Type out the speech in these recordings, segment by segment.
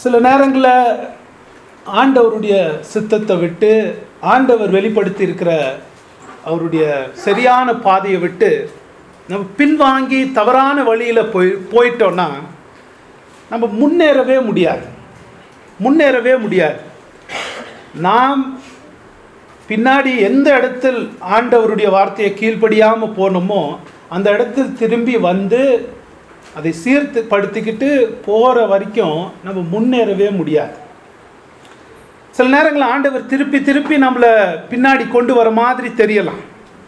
சில நேரங்களில் ஆண்டவருடைய சித்தத்தை விட்டு ஆண்டவர் வெளிப்படுத்தி இருக்கிற அவருடைய சரியான பாதையை விட்டு நம்ம பின்வாங்கி தவறான வழியில் போயிட்டோன்னா நம்ம முன்னேறவே முடியாது. நாம் பின்னாடி எந்த இடத்தில் ஆண்டவருடைய வார்த்தையை கீழ்ப்படியாமல் போனோமோ அந்த இடத்தில் திரும்பி வந்து அதை சீர்படுத்திக்கிட்டு போகிற வரைக்கும் நம்ம முன்னேறவே முடியாது. சில நேரங்களில் ஆண்டவர் திருப்பி நம்மளை பின்னாடி கொண்டு வர மாதிரி தெரியலாம்.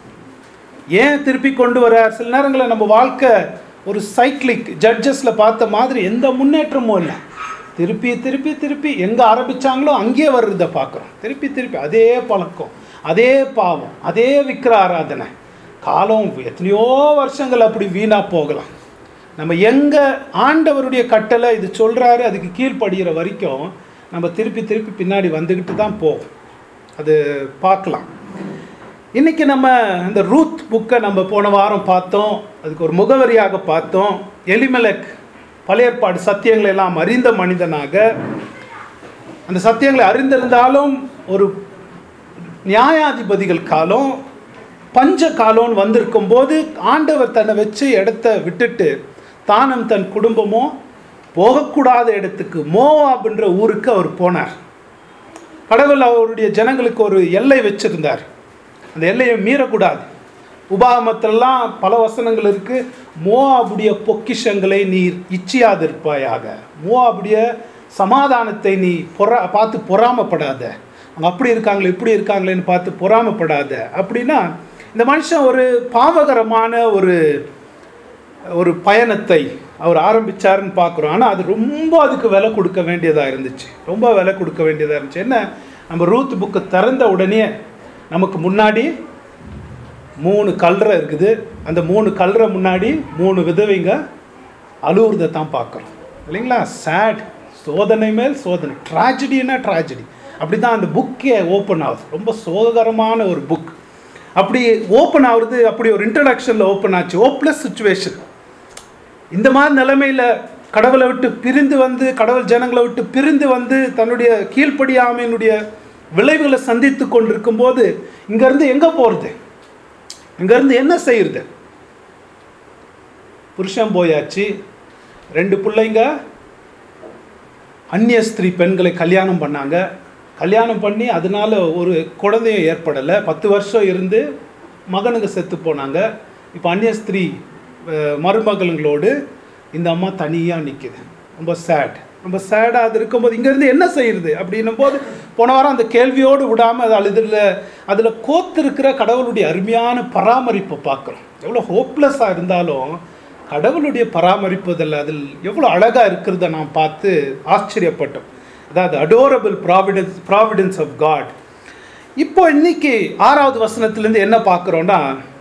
ஏன் திருப்பி கொண்டு வரார்? சில நேரங்களில் நம்ம வாழ்க்கை ஒரு சைக்கிளிக் ஜட்ஜஸில் பார்த்த மாதிரி எந்த முன்னேற்றமும் இல்லை. திருப்பி எங்கே ஆரம்பித்தாங்களோ அங்கேயே வர்றதை பார்க்குறோம். திருப்பி அதே பழக்கம், அதே பாவம், அதே விக்கிர ஆராதனை. காலம் எத்தனையோ வருஷங்கள் அப்படி வீணாக போகலாம். நம்ம எங்கே ஆண்டவருடைய கட்டளை இது சொல்கிறாரு அதுக்கு கீழ்ப்படுகிற வரைக்கும் நம்ம திருப்பி பின்னாடி வந்துக்கிட்டு தான் போகும். அது பார்க்கலாம். இன்றைக்கி நம்ம இந்த ரூத் புக்கை நம்ம போன வாரம் பார்த்தோம். அதுக்கு ஒரு முகவரியாக பார்த்தோம். எலிமெலக் பழைய ஏற்பாடு சத்தியங்களை எல்லாம் அறிந்த மனிதனாக, அந்த சத்தியங்களை அறிந்திருந்தாலும் ஒரு நியாயாதிபதிகள் காலம், பஞ்ச காலம்னு வந்திருக்கும் போது ஆண்டவர் தன்னை வச்சு இடத்த விட்டுட்டு தானும் தன் குடும்பமும் போகக்கூடாத இடத்துக்கு மோவாப்ன்ற ஊருக்கு அவர் போனார். கடவுள் அவருடைய ஜனங்களுக்கு ஒரு எல்லை வச்சிருந்தார். அந்த எல்லையை மீறக்கூடாது. உபாகமத்திலலாம் பல வசனங்கள் இருக்குது. மோவாபுடைய பொக்கிஷங்களை நீர் இச்சியாதிருப்பாயாக, மோவாபுடைய சமாதானத்தை நீ பார்த்து பொறாமப்படாத, அவங்க அப்படி இருக்காங்களே இப்படி இருக்காங்களேன்னு பார்த்து பொறாமப்படாத. அப்படின்னா இந்த மனுஷன் ஒரு பாவகரமான ஒரு பயணத்தை அவர் ஆரம்பித்தாருன்னு பார்க்குறோம். ஆனால் அது அதுக்கு விலை கொடுக்க வேண்டியதாக இருந்துச்சு. என்ன, நம்ம ரூத் புக்கு திறந்த உடனே நமக்கு முன்னாடி 3 கல்றை இருக்குது. அந்த 3 கல்றை முன்னாடி 3 விதவைங்க அழுவுறதை தான் பார்க்குறோம் இல்லைங்களா? சேட், சோதனை மேல் சோதனை, ட்ராஜடின்னா ட்ராஜடி. அப்படி தான் அந்த புக்கே ஓப்பன் ஆகுது. ரொம்ப சோகரமான ஒரு புக். அப்படி ஓப்பன் ஆகுறது, அப்படி ஒரு இன்ட்ரடக்ஷனில் ஓப்பன் ஆச்சு. Hopeless situation. இந்த மாதிரி நிலைமையில் கடவுளை விட்டு பிரிந்து வந்து, கடவுள் ஜனங்களை விட்டு பிரிந்து வந்து தன்னுடைய கீழ்ப்படியாமையினுடைய விளைவுகளை சந்தித்து கொண்டிருக்கும் போது இங்கேருந்து எங்கே போகிறது, இங்கேருந்து என்ன செய்யறது? புருஷன் போயாச்சு, 2 பிள்ளைங்க அந்நிய ஸ்திரீ பெண்களை கல்யாணம் பண்ணாங்க. கல்யாணம் பண்ணி அதனால ஒரு குழந்தையும் ஏற்படலை. 10 வருஷம் இருந்து மகனுங்க செத்து போனாங்க. இப்போ அந்நிய ஸ்திரீ மருமகளங்களோடு இந்த அம்மா தனியாக நிற்கிது. ரொம்ப சேடாக அது இருக்கும்போது இங்கேருந்து என்ன செய்யுது அப்படின்னும் போது போன வாரம் அந்த கேள்வியோடு விடாமல் அதில் கோத்திருக்கிற கடவுளுடைய அருமையான பராமரிப்பை பார்க்குறோம். எவ்வளோ ஹோப்லெஸ்ஸாக இருந்தாலும் கடவுளுடைய பராமரிப்பு அதில் எவ்வளோ அழகாக இருக்கிறத நான் பார்த்து ஆச்சரியப்பட்டோம். அதாவது அடோரபிள் ப்ராவிடன்ஸ் ஆஃப் காட். இப்போ இன்னைக்கு 6வது வசனத்துலேருந்து என்ன பார்க்குறோன்னா,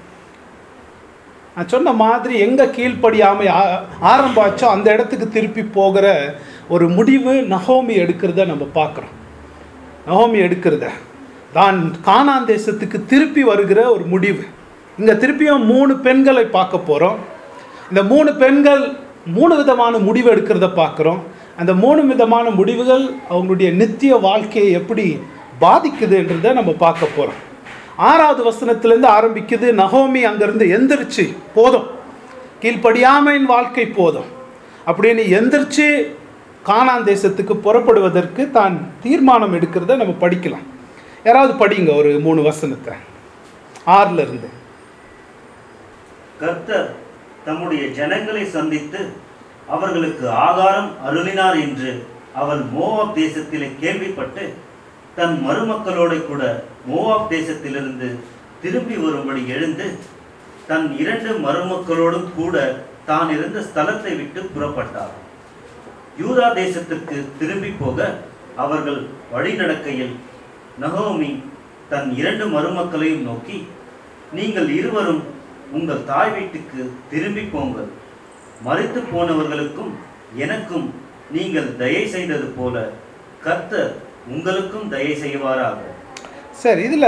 நான் சொன்ன மாதிரி எங்கே கீழ்ப்படியாமல் ஆரம்பிச்சோ அந்த இடத்துக்கு திருப்பி போகிற ஒரு முடிவு நகோமி எடுக்கிறத நம்ம பார்க்குறோம். நகோமி எடுக்கிறத தான் கானான் தேசத்துக்கு திருப்பி வருகிற ஒரு முடிவு. இங்கே திருப்பியும் 3 பெண்களை பார்க்க போகிறோம். இந்த 3 பெண்கள் 3 விதமான முடிவு எடுக்கிறத பார்க்குறோம். அந்த 3 விதமான முடிவுகள் அவங்களுடைய நித்திய வாழ்க்கையை எப்படி பாதிக்குதுன்றதை நம்ம பார்க்க போகிறோம். 6வது வசனத்திலேருந்து ஆரம்பிக்குது. நகோமி அங்கேருந்து எந்திரிச்சு, போதும் கீழ்ப்படியாமையின் வாழ்க்கை போதும் அப்படின்னு எந்திரிச்சு கானான் தேசத்துக்கு புறப்படுவதற்கு தான் தீர்மானம் எடுக்கிறத நம்ம படிக்கலாம். யாராவது படிங்க ஒரு 3 வசனத்தை 6ல இருந்து. கர்த்தர் தம்முடைய ஜனங்களை சந்தித்து அவர்களுக்கு ஆகாரம் அருளினார் என்று அவள் மோவாப் தேசத்திலே கேள்விப்பட்டு தன் மருமக்களோடு கூட மோவாப் தேசத்திலிருந்து திரும்பி வரும்படி எழுந்து தன் 2 மருமக்களோடும் கூட தான் இருந்த ஸ்தலத்தை விட்டு புறப்பட்டார். யூதா தேசத்திற்கு திரும்பி போக அவர்கள் வழிநடக்கையில் நகோமி தன் 2 மருமக்களையும் நோக்கி, நீங்கள் இருவரும் உங்கள் தாய் வீட்டுக்கு திரும்பி போங்கள். மரித்து போனவர்களுக்கும் எனக்கும் நீங்கள் தயை செய்தது போல கர்த்தர் உங்களுக்கும் தயை செய்வாராக. சரி, இதில்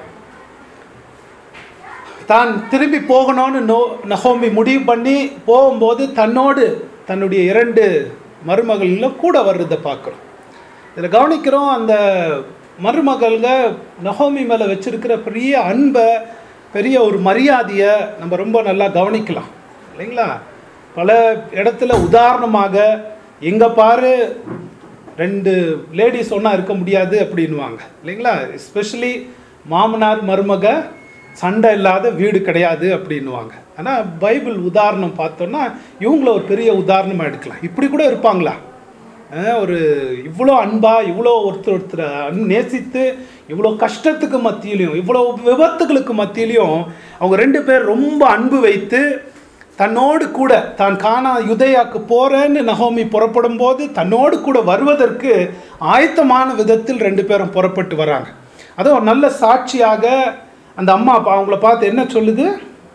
தான் திரும்பி போகணும்னு நகோமி முடிவு பண்ணி போகும்போது தன்னுடைய 2 மருமகளில் கூட வர்றதை பார்க்குறோம். இதில் கவனிக்கிறோம், அந்த மருமகள்க நகோமி மேலே வச்சிருக்கிற பெரிய அன்பை, பெரிய ஒரு மரியாதையை நம்ம ரொம்ப நல்லா கவனிக்கலாம் இல்லைங்களா. பல இடத்துல உதாரணமாக எங்கே பாரு 2 லேடிஸ் ஒன்றா இருக்க முடியாது அப்படின்வாங்க இல்லைங்களா. எஸ்பெஷலி மாமனார் மருமக சண்டை இல்லாத வீடு கிடையாது அப்படின்வாங்க. ஆனால் பைபிள் உதாரணம் பார்த்தோன்னா இவங்கள ஒரு பெரிய உதாரணமாக எடுக்கலாம். இப்படி கூட இருப்பாங்களா? ஒரு இவ்வளோ அன்பாக, இவ்வளோ ஒருத்தர் நேசித்து, இவ்வளோ கஷ்டத்துக்கு மத்தியிலையும், இவ்வளோ விபத்துகளுக்கு மத்தியிலையும் அவங்க 2 பேர் ரொம்ப அன்பு வைத்து, தன்னோடு கூட தான் கானா யுதேயாவுக்கு போகிறேன்னு நகோமி புறப்படும் போது தன்னோடு கூட வருவதற்கு ஆயத்தமான விதத்தில் 2 பேரும் புறப்பட்டு வராங்க. அதுவும் ஒரு நல்ல சாட்சியாக அந்த அம்மா அவங்கள பார்த்து என்ன சொல்லுது?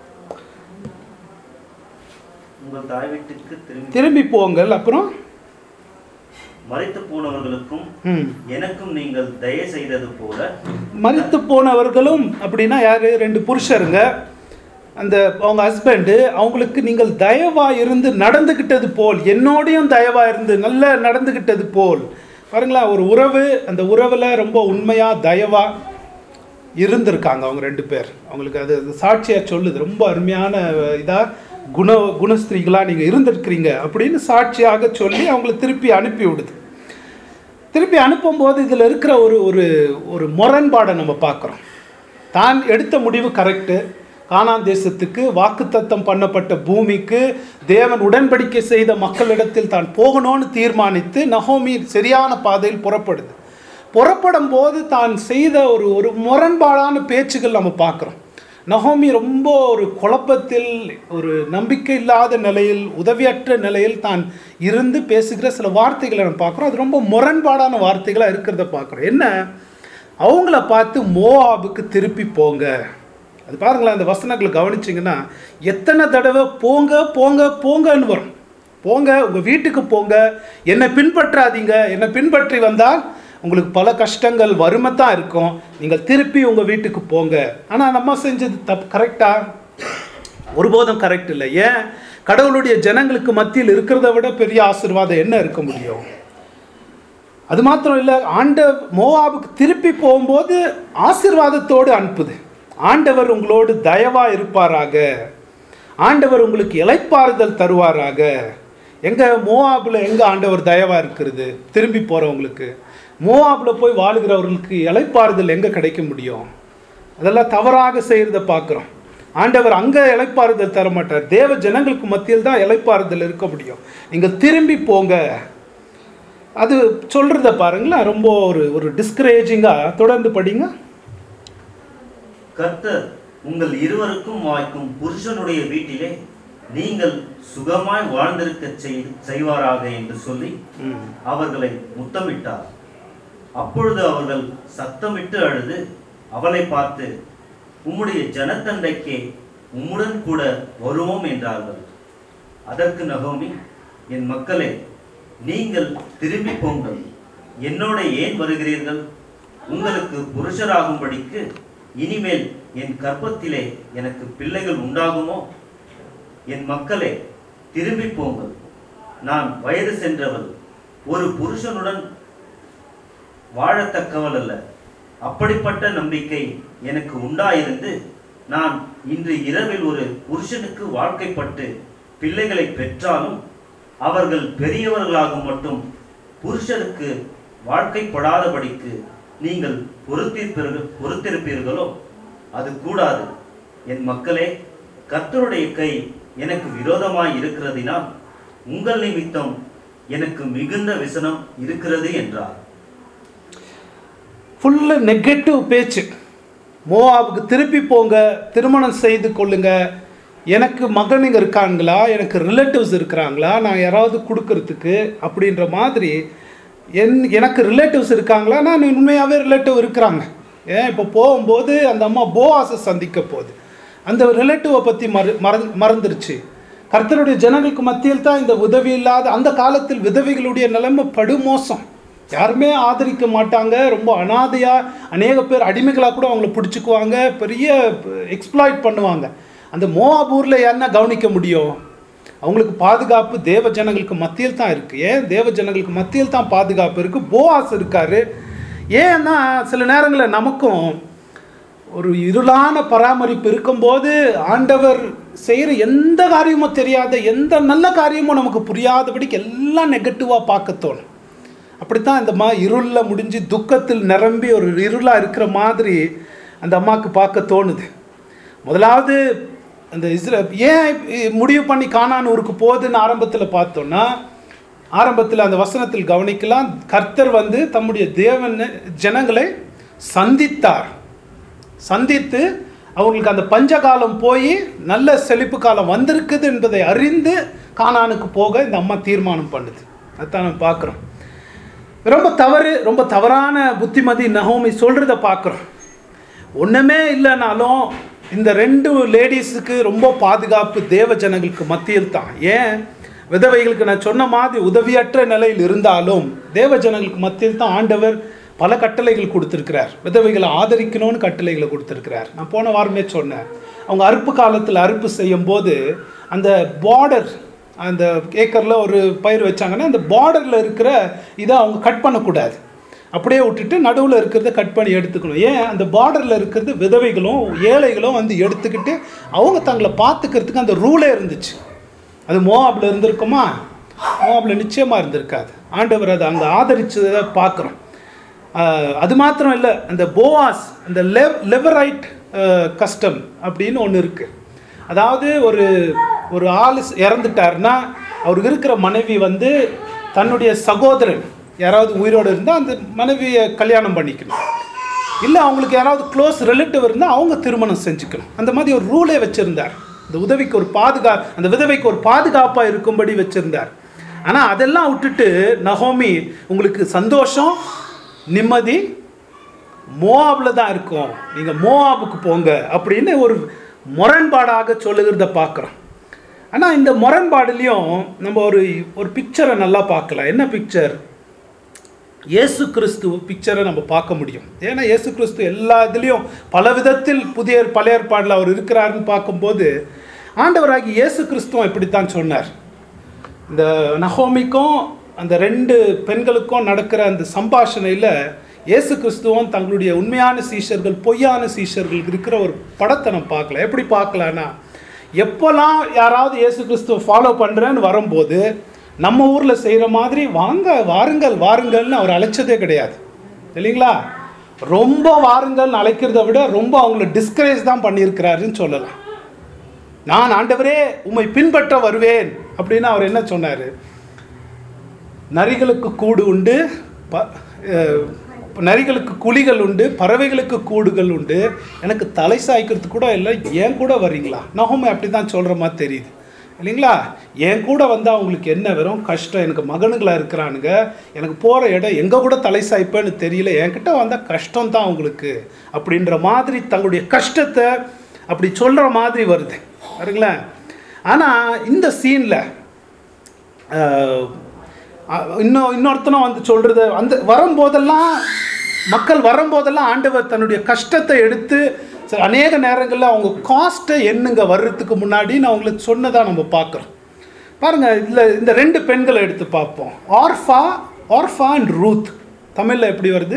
உங்கள் தாய் வீட்டுக்கு திரும்பி போங்கள், அப்புறம் மரித்து போனவர்களுக்கும் எனக்கும் நீங்கள் தயை செய்தது போல. மரித்து போனவர்களும் அப்படின்னா யாரு? 2 புருஷருங்க. அந்த அவங்க ஹஸ்பண்டு அவங்களுக்கு நீங்கள் தயவா இருந்து நடந்துக்கிட்டது போல், என்னோடையும் தயவா இருந்து நல்லா நடந்துக்கிட்டது போல். பாருங்களா, ஒரு உறவு, அந்த உறவில் ரொம்ப உண்மையாக தயவா இருந்திருக்காங்க அவங்க 2 பேர். அவங்களுக்கு அது சாட்சியாக சொல்லுது. ரொம்ப அருமையான இதாக குணஸ்திரீகளாக நீங்கள் இருந்திருக்கிறீங்க அப்படின்னு சாட்சியாக சொல்லி அவங்கள திருப்பி அனுப்பி விடுது. திருப்பி அனுப்பும்போது இதில் இருக்கிற ஒரு முரண்பாடை நம்ம பார்க்குறோம். தான் எடுத்த முடிவு கரெக்டு. கானான் தேசத்துக்கு வாக்குத்தத்தம் பண்ணப்பட்ட பூமிக்கு தேவன் உடன்படிக்கை செய்த மக்களிடத்தில் தான் போகணும்னு தீர்மானித்து நகோமி சரியான பாதையில் புறப்படுது. புறப்படும் போது தான் செய்த ஒரு முரண்பாடான பேச்சுகள் நம்ம பார்க்குறோம். நகோமி ரொம்ப ஒரு குழப்பத்தில், ஒரு நம்பிக்கை இல்லாத நிலையில், உதவியற்ற நிலையில் தான் இருந்து பேசுகிற சில வார்த்தைகளை நம்ம பார்க்குறோம். அது ரொம்ப முரண்பாடான வார்த்தைகளாக இருக்கிறத பார்க்குறோம். என்ன? அவங்கள பார்த்து மோவாபுக்கு திருப்பி போங்க. அது பாருங்களேன், அந்த வசனங்களை கவனிச்சிங்கன்னா எத்தனை தடவை போங்க போங்க போங்கன்னு வரும். போங்க, உங்கள் வீட்டுக்கு போங்க, என்னை பின்பற்றாதீங்க, என்னை பின்பற்றி வந்தால் உங்களுக்கு பல கஷ்டங்கள் வறுமை தான் இருக்கும், நீங்கள் திருப்பி உங்கள் வீட்டுக்கு போங்க. ஆனால் நம்ம செஞ்சது தப்பு கரெக்டா? ஒருபோதும் கரெக்ட் இல்லை. ஏன்? கடவுளுடைய ஜனங்களுக்கு மத்தியில் இருக்கிறத விட பெரிய ஆசீர்வாதம் என்ன இருக்க முடியும்? அது மாத்திரம் இல்லை, மோவாபுக்கு திருப்பி போகும்போது ஆசீர்வாதத்தோடு அனுப்புது. ஆண்டவர் உங்களோடு தயவா இருப்பாராக, ஆண்டவர் உங்களுக்கு இளைப்பாறுதல் தருவாராக. எங்க மோவாபில் எங்க ஆண்டவர் தயவா இருக்கிறது? திரும்பி போறவங்களுக்கு, மோவாபில் போய் வாழுகிறவர்களுக்கு இளைப்பாறுதல் எங்க கிடைக்க முடியும்? அதெல்லாம் தவறாக செய்யறத பார்க்குறோம். ஆண்டவர் அங்கே இளைப்பாறுதல் தர மாட்டார். தேவ ஜனங்களுக்கு மத்தியில் தான் இளைப்பாறுதல் இருக்க முடியும். நீங்கள் திரும்பி போங்க. அது சொல்றத பாருங்களேன், ரொம்ப ஒரு டிஸ்கரேஜிங்காக. தொடர்ந்து படிங்க. கர்த்தர் உங்கள் இருவருக்கும் வாய்க்கும் புருஷனுடைய வீட்டிலே நீங்கள் சுகமாய் வாழ்ந்திருக்க செய்வாராக என்று சொல்லி அவர்களை முத்தமிட்டார். அப்பொழுது அவர்கள் சத்தமிட்டு அழுது அவளை பார்த்து, உம்முடைய ஜனத்தண்டைக்கே உம்முடன் கூட வருவோம் என்றார்கள். அதற்கு நகோமி, என் மக்களே, நீங்கள் திரும்பி போங்கள், என்னோட ஏன் வருகிறீர்கள்? உங்களுக்கு புருஷராகும்படிக்கு இனிமேல் என் கர்ப்பத்திலே எனக்கு பிள்ளைகள் உண்டாகுமோ? என் மக்களே, திரும்பி போங்கள், நான் வயது சென்றவள், ஒரு புருஷனுடன் வாழத்தக்கவள் அல்ல. அப்படிப்பட்ட நம்பிக்கை எனக்கு உண்டாயிருந்து நான் இன்று இரவில் ஒரு புருஷனுக்கு வாழ்க்கைப்பட்டு பிள்ளைகளை பெற்றாலும் அவர்கள் பெரியவர்களாகும் மட்டும் புருஷனுக்கு வாழ்க்கைப்படாதபடிக்கு நீங்கள் பொறுத்திருப்பீர்களோ? அது கூடாது. என் மக்களே, கர்த்தருடைய கை எனக்கு விரோதமாய் இருக்கிறதினால் உங்கள் நிமித்தம் எனக்கு மிகுந்த விசனம் இருக்கிறது என்றார். ஃபுல்லு நெகட்டிவ் பேச்சு. மோவாபுக்கு திருப்பி போங்க, திருமணம் செய்து கொள்ளுங்க, எனக்கு மகனுங்க இருக்காங்களா, எனக்கு ரிலேட்டிவ்ஸ் இருக்கிறாங்களா, நான் யாராவது கொடுக்கறதுக்கு அப்படின்ற மாதிரி. எனக்கு ரிலேட்டிவ்ஸ் இருக்காங்களா? நான் உண்மையாகவே ரிலேட்டிவ் இருக்கிறாங்க. ஏன் இப்போ போகும்போது அந்த அம்மா போவாஸை சந்திக்க போகுது, அந்த ரிலேட்டிவை பற்றி மறந்துருச்சு. கர்த்தருடைய ஜனங்களுக்கு மத்தியில் தான் இந்த உதவி இல்லாத அந்த காலத்தில் விதவைகளுடைய நிலைமை படுமோசம். யாருமே ஆதரிக்க மாட்டாங்க, ரொம்ப அனாதையாக, அநேக பேர் அடிமைகளாக கூட அவங்கள பிடிச்சிக்குவாங்க, பெரிய எக்ஸ்ப்ளாய்ட் பண்ணுவாங்க. அந்த மோவாபூரில் யாருன்னா கவனிக்க முடியும்? அவங்களுக்கு பாதுகாப்பு தேவ ஜனங்களுக்கு மத்தியில் தான் இருக்குது. ஏன் தேவ ஜனங்களுக்கு மத்தியில் தான் பாதுகாப்பு இருக்குது? போவாஸ் இருக்காரு. ஏன்னா சில நேரங்களில் நமக்கும் ஒரு இருளான பராமரிப்பு இருக்கும்போது ஆண்டவர் செய்கிற எந்த காரியமும் தெரியாத, எந்த நல்ல காரியமும் நமக்கு புரியாதபடிக்கு எல்லாம் நெகட்டிவாக பார்க்க தோணும். அப்படித்தான் இந்த இருளில் முடிஞ்சு துக்கத்தில் நிரம்பி ஒரு இருளாக இருக்கிற மாதிரி அந்த அம்மாவுக்கு பார்க்க தோணுது. முதலாவது அந்த ஏன் முடிவு பண்ணி கானான் ஊருக்கு போகுதுன்னு ஆரம்பத்தில் பார்த்தோன்னா, ஆரம்பத்தில் அந்த வசனத்தில் கவனிக்கலாம், கர்த்தர் தம்முடைய தேவன் ஜனங்களை சந்தித்து அவங்களுக்கு அந்த பஞ்சகாலம் போய் நல்ல செழிப்பு காலம் வந்திருக்குது என்பதை அறிந்து கானானுக்கு போக இந்த அம்மா தீர்மானம் பண்ணுது. அதுதான் நம்ம பார்க்குறோம். ரொம்ப தவறான புத்திமதி நகோமி சொல்கிறத பார்க்குறோம். ஒன்றுமே இல்லைனாலும் இந்த 2 லேடிஸுக்கு ரொம்ப பாதுகாப்பு தேவ ஜனங்களுக்கு மத்தியில் தான். ஏன்? விதவைகளுக்கு நான் சொன்ன மாதிரி உதவியற்ற நிலையில் இருந்தாலும் தேவ ஜனங்களுக்கு மத்தியில் தான் ஆண்டவர் பல கட்டளைகள் கொடுத்துருக்கிறார். விதவைகளை ஆதரிக்கணும்னு கட்டளைகளை கொடுத்துருக்கிறார். நான் போன வாரமே சொன்னேன், அவங்க அறுப்பு காலத்தில் அறுப்பு செய்யும் போது அந்த பார்டர், அந்த ஏக்கரில் ஒரு பயிர் வச்சாங்கன்னா அந்த பார்டரில் இருக்கிற இதை அவங்க கட் பண்ணக்கூடாது, அப்படியே விட்டுட்டு நடுவில் இருக்கிறத கட் பண்ணி எடுத்துக்கணும். ஏன்? அந்த பார்டரில் இருக்கிறது விதவைகளும் ஏழைகளும் எடுத்துக்கிட்டு அவங்க தங்களை பார்த்துக்கிறதுக்கு அந்த ரூலே இருந்துச்சு. அது மோவாபில் இருந்திருக்குமா? மோவாபில் நிச்சயமாக இருந்திருக்காது. ஆண்டவர் அதை அங்கே ஆதரிச்சதை பார்க்குறோம். அது மாத்திரம் இல்லை, அந்த போவாஸ், அந்த லெவரைட் கஸ்டம் அப்படின்னு ஒன்று இருக்குது. அதாவது ஒரு ஆள் இறந்துட்டார்னா அவருக்கு இருக்கிற மனைவி தன்னுடைய சகோதரன் யாராவது உயிரோடு இருந்தால் அந்த மனைவியை கல்யாணம் பண்ணிக்கணும். இல்லை அவங்களுக்கு யாராவது க்ளோஸ் ரிலேட்டிவ் இருந்தால் அவங்க திருமணம் செஞ்சுக்கணும். அந்த மாதிரி ஒரு ரூலே வச்சுருந்தார். அந்த விதவைக்கு ஒரு பாதுகாப்பாக இருக்கும்படி வச்சுருந்தார். ஆனால் அதெல்லாம் விட்டுட்டு நகோமி, உங்களுக்கு சந்தோஷம் நிம்மதி மோவாபில் தான் இருக்கும், நீங்கள் மோவாபுக்கு போங்க அப்படின்னு ஒரு முரண்பாடாக சொல்லுகிறத பார்க்குறோம். ஆனால் இந்த முரண்பாடுலேயும் நம்ம ஒரு பிக்சரை நல்லா பார்க்கலாம். என்ன பிக்சர்? இயேசு கிறிஸ்து பிக்சரை நம்ம பார்க்க முடியும். ஏன்னா இயேசு கிறிஸ்து எல்லா இதுலேயும் பல விதத்தில் பழைய ஏற்பாடில் அவர் இருக்கிறாருன்னு பார்க்கும்போது ஆண்டவராகி இயேசு கிறிஸ்துவும் இப்படித்தான் சொன்னார். இந்த நகோமிக்கும் அந்த 2 பெண்களுக்கும் நடக்கிற அந்த சம்பாஷணையில் இயேசு கிறிஸ்துவும் தங்களுடைய உண்மையான சீஷர்கள் பொய்யான சீஷர்கள் இருக்கிற ஒரு படத்தை நம்ம பார்க்கலாம். எப்படி பார்க்கலான்னா, எப்போல்லாம் யாராவது இயேசு கிறிஸ்துவை ஃபாலோ பண்ணுறேன்னு வரும்போது நம்ம ஊரில் செய்கிற மாதிரி வாருங்கள்னு அவர் அழைச்சதே கிடையாது, இல்லைங்களா? ரொம்ப வாருங்கள்னு அழைக்கிறத விட ரொம்ப அவங்கள டிஸ்கரேஜ் தான் பண்ணியிருக்கிறாருன்னு சொல்லலாம். நான் ஆண்டவரே உம்மை பின்பற்ற வருவேன் அப்படின்னு அவர் என்ன சொன்னார்? நரிகளுக்கு கூடு உண்டு, நரிகளுக்கு குழிகள் உண்டு, பறவைகளுக்கு கூடுகள் உண்டு, எனக்கு தலை சாய்க்கிறதுக்கு கூட இல்லை, ஏன் கூட வரீங்களா? நகோமி அப்படி தான் சொல்கிற மாதிரி தெரியுது, இல்லைங்களா? என் கூட வந்தால் அவங்களுக்கு என்ன வெறும் கஷ்டம், எனக்கு மகனுங்களாக இருக்கிறானுங்க, எனக்கு போகிற இடம் எங்கே கூட தலை சாய்ப்பேன்னு தெரியல, என்கிட்ட வந்தால் கஷ்டம் தான் அவங்களுக்கு அப்படின்ற மாதிரி தங்களுடைய கஷ்டத்தை அப்படி சொல்கிற மாதிரி வருது, பாருங்களேன். ஆனால் இந்த சீனில் இன்னொருத்தனும் சொல்கிறது, வரும்போதெல்லாம் மக்கள் வரும்போதெல்லாம் ஆண்டவர் தன்னுடைய கஷ்டத்தை எடுத்து அநேக நேரங்களில் அவங்க காஸ்ட்டை எண்ணுங்க வர்றதுக்கு முன்னாடி நான் அவங்களுக்கு சொன்னதாக நம்ம பார்க்குறோம். பாருங்கள், இதில் இந்த 2 பெண்களை எடுத்து பார்ப்போம். Orpah and Ruth. தமிழில் எப்படி வருது?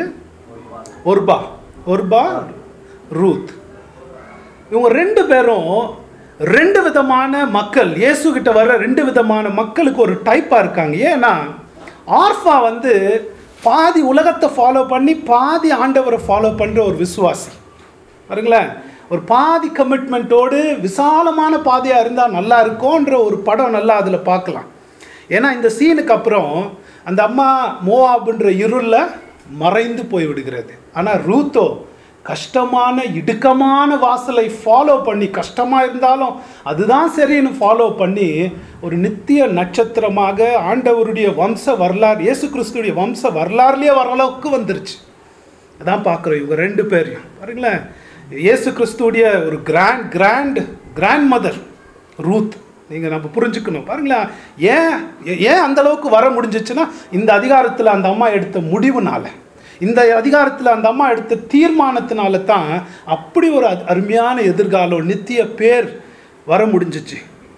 Orpah Ruth. இவங்க 2 பேரும் 2 விதமான மக்கள், இயேசுகிட்ட வர்ற 2 விதமான மக்களுக்கு ஒரு டைப்பாக இருக்காங்க. ஏன்னா ஆர்ஃபா பாதி உலகத்தை ஃபாலோ பண்ணி பாதி ஆண்டவரை ஃபாலோ பண்ணுற ஒரு விசுவாசி, பாருங்களேன். ஒரு பாதி கமிட்மெண்ட்டோடு விசாலமான பாதையாக இருந்தால் நல்லா இருக்கும்ன்ற ஒரு படம் நல்லா அதில் பார்க்கலாம். ஏன்னா இந்த சீனுக்கு அப்புறம் அந்த அம்மா மோவாபுன்ற இருளில் மறைந்து போய் விடுகிறது. ஆனால் ரூத்தோ கஷ்டமான இடுக்கமான வாசலை ஃபாலோ பண்ணி, கஷ்டமாக இருந்தாலும் அதுதான் சரின்னு ஃபாலோ பண்ணி ஒரு நித்திய நட்சத்திரமாக ஆண்டவருடைய வம்ச வரலாறு, இயேசு கிறிஸ்துடைய வம்ச வரலாறுலேயே வர அளவுக்கு வந்துருச்சு. அதான் பார்க்குறோம் இவங்க 2 பேரையும். பாருங்களேன், இயேசு கிறிஸ்துடைய ஒரு கிராண்ட் மதர் ரூத். நீங்கள் நம்ம புரிஞ்சுக்கணும். பாருங்களேன், ஏன் அந்த அளவுக்கு வர முடிஞ்சிச்சுன்னா இந்த அதிகாரத்தில் அந்த அம்மா எடுத்த முடிவுனால, இந்த அதிகாரத்தில் அந்த அம்மா எடுத்த தீர்மானத்தினால தான் அப்படி ஒரு அருமையான எதிர்காலம், நித்திய பேர் வர முடிஞ்சிச்சு.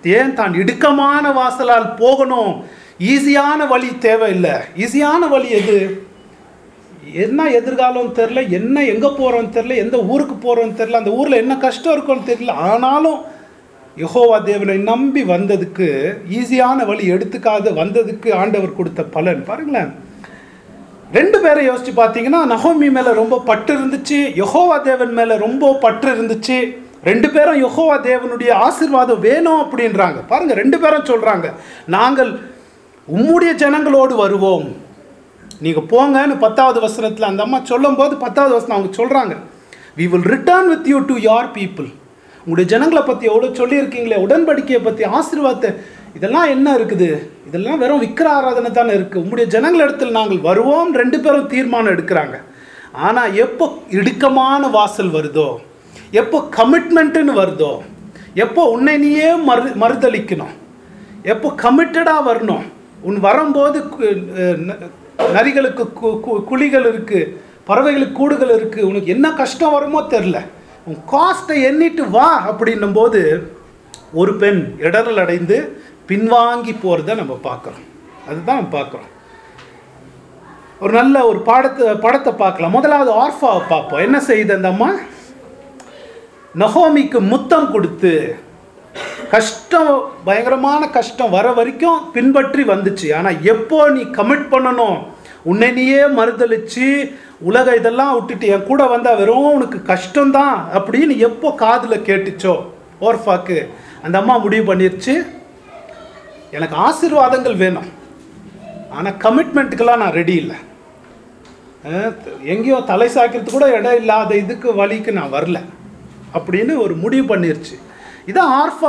ஏன் தான் இடுக்கமான வாசலால் போகணும், ஈஸியான வழி தேவையில்லை. ஈஸியான வழி எது? என்ன எதிர்காலம் தெரில, என்ன எங்கே போகிறோன்னு தெரில, எந்த ஊருக்கு போகிறோன்னு தெரில, அந்த ஊரில் என்ன கஷ்டம் இருக்குன்னு தெரியல. ஆனாலும் யெகோவா தேவனை நம்பி வந்ததுக்கு, ஈஸியான வழி எடுத்துக்காத வந்ததுக்கு ஆண்டவர் கொடுத்த பலன் பாருங்களேன். 2 பேரை யோசிச்சு பார்த்தீங்கன்னா, நகோமி மேலே ரொம்ப பற்று இருந்துச்சு, யெகோவா தேவன் மேலே ரொம்ப பற்று இருந்துச்சு. 2 பேரும் யெகோவா தேவனுடைய ஆசீர்வாதம் வேணும் அப்படின்றாங்க. பாருங்க, 2 பேரும் சொல்றாங்க, நாங்கள் உம்முடைய ஜனங்களோடு வருவோம், நீங்க போங்கன்னு 10வது வசனத்தில் அந்த அம்மா சொல்லும் போது 10வது வசனம் அவங்க சொல்றாங்க, we will return with you to your people. உங்களுடைய ஜனங்களை பற்றி எவ்வளோ சொல்லியிருக்கீங்களே, உடன்படிக்கையை பற்றி, ஆசீர்வாதத்தை, இதெல்லாம் என்ன இருக்குது? இதெல்லாம் வெறும் விக்கிர ஆராதனை தானே இருக்குது. உங்களுடைய ஜனங்கள் இடத்துல நாங்கள் வருவோம். 2 பேரும் தீர்மானம் எடுக்கிறாங்க. ஆனால் எப்போ இடுக்கமான வாசல் வருதோ, எப்போ கமிட்மெண்ட்டுன்னு வருதோ, எப்போ உன்னை நீயே மறுதளிக்கணும், எப்போ கமிட்டடாக வரணும், உன் வரும்போது நரிகளுக்கு குழிகள் இருக்குது, பறவைகளுக்கு கூடுகள் இருக்குது, உனக்கு என்ன கஷ்டம் வருமோ தெரில, உன் காஸ்ட்டை எண்ணிட்டு வா அப்படின்னும் போது ஒரு பெண் இடரல் அடைந்து பின்வாங்கி போகிறத நம்ம பார்க்குறோம். அதுதான் நம்ம பார்க்குறோம். ஒரு நல்ல ஒரு படத்தை பார்க்கலாம். முதலாவது ஆர்ஃபாவை பார்ப்போம். என்ன செய்யுது அந்த அம்மா? நகோமிக்கு முத்தம் கொடுத்து, கஷ்டம், பயங்கரமான கஷ்டம் வர வரைக்கும் பின்பற்றி வந்துச்சு. ஆனால் எப்போ நீ கமிட் பண்ணணும், உன்னை நீயே மறுதளிச்சு உலக இதெல்லாம் விட்டுட்டு என் கூட வந்தால் வெறும் உனக்கு கஷ்டம்தான் அப்படின்னு எப்போ காதில் கேட்டுச்சோ ஓர்ஃபாக்கு, அந்த அம்மா முடிவு பண்ணிருச்சு, எனக்கு ஆசீர்வாதங்கள் வேணும், ஆனால் கமிட்மெண்ட்டுக்கெல்லாம் நான் ரெடி இல்லை, எங்கேயோ தலை சாய்க்கிறதுக்கு கூட இடம் இல்லாத இதுக்கு வழிக்கு நான் வரல அப்படின்னு ஒரு முடிவு பண்ணிருச்சு. இதான் ஆர்ஃபா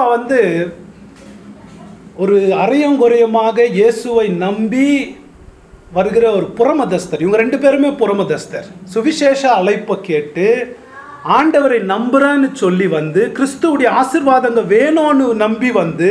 ஒரு அரையும் குறையமாக இயேசுவை நம்பி வருகிற ஒரு புறமதஸ்தர். இவங்க 2 பேருமே புறமதஸ்தர். சுவிசேஷ அழைப்பை கேட்டு ஆண்டவரை நம்புறேன்னு சொல்லி கிறிஸ்துவுடைய ஆசீர்வாதங்கள் வேணும்னு நம்பி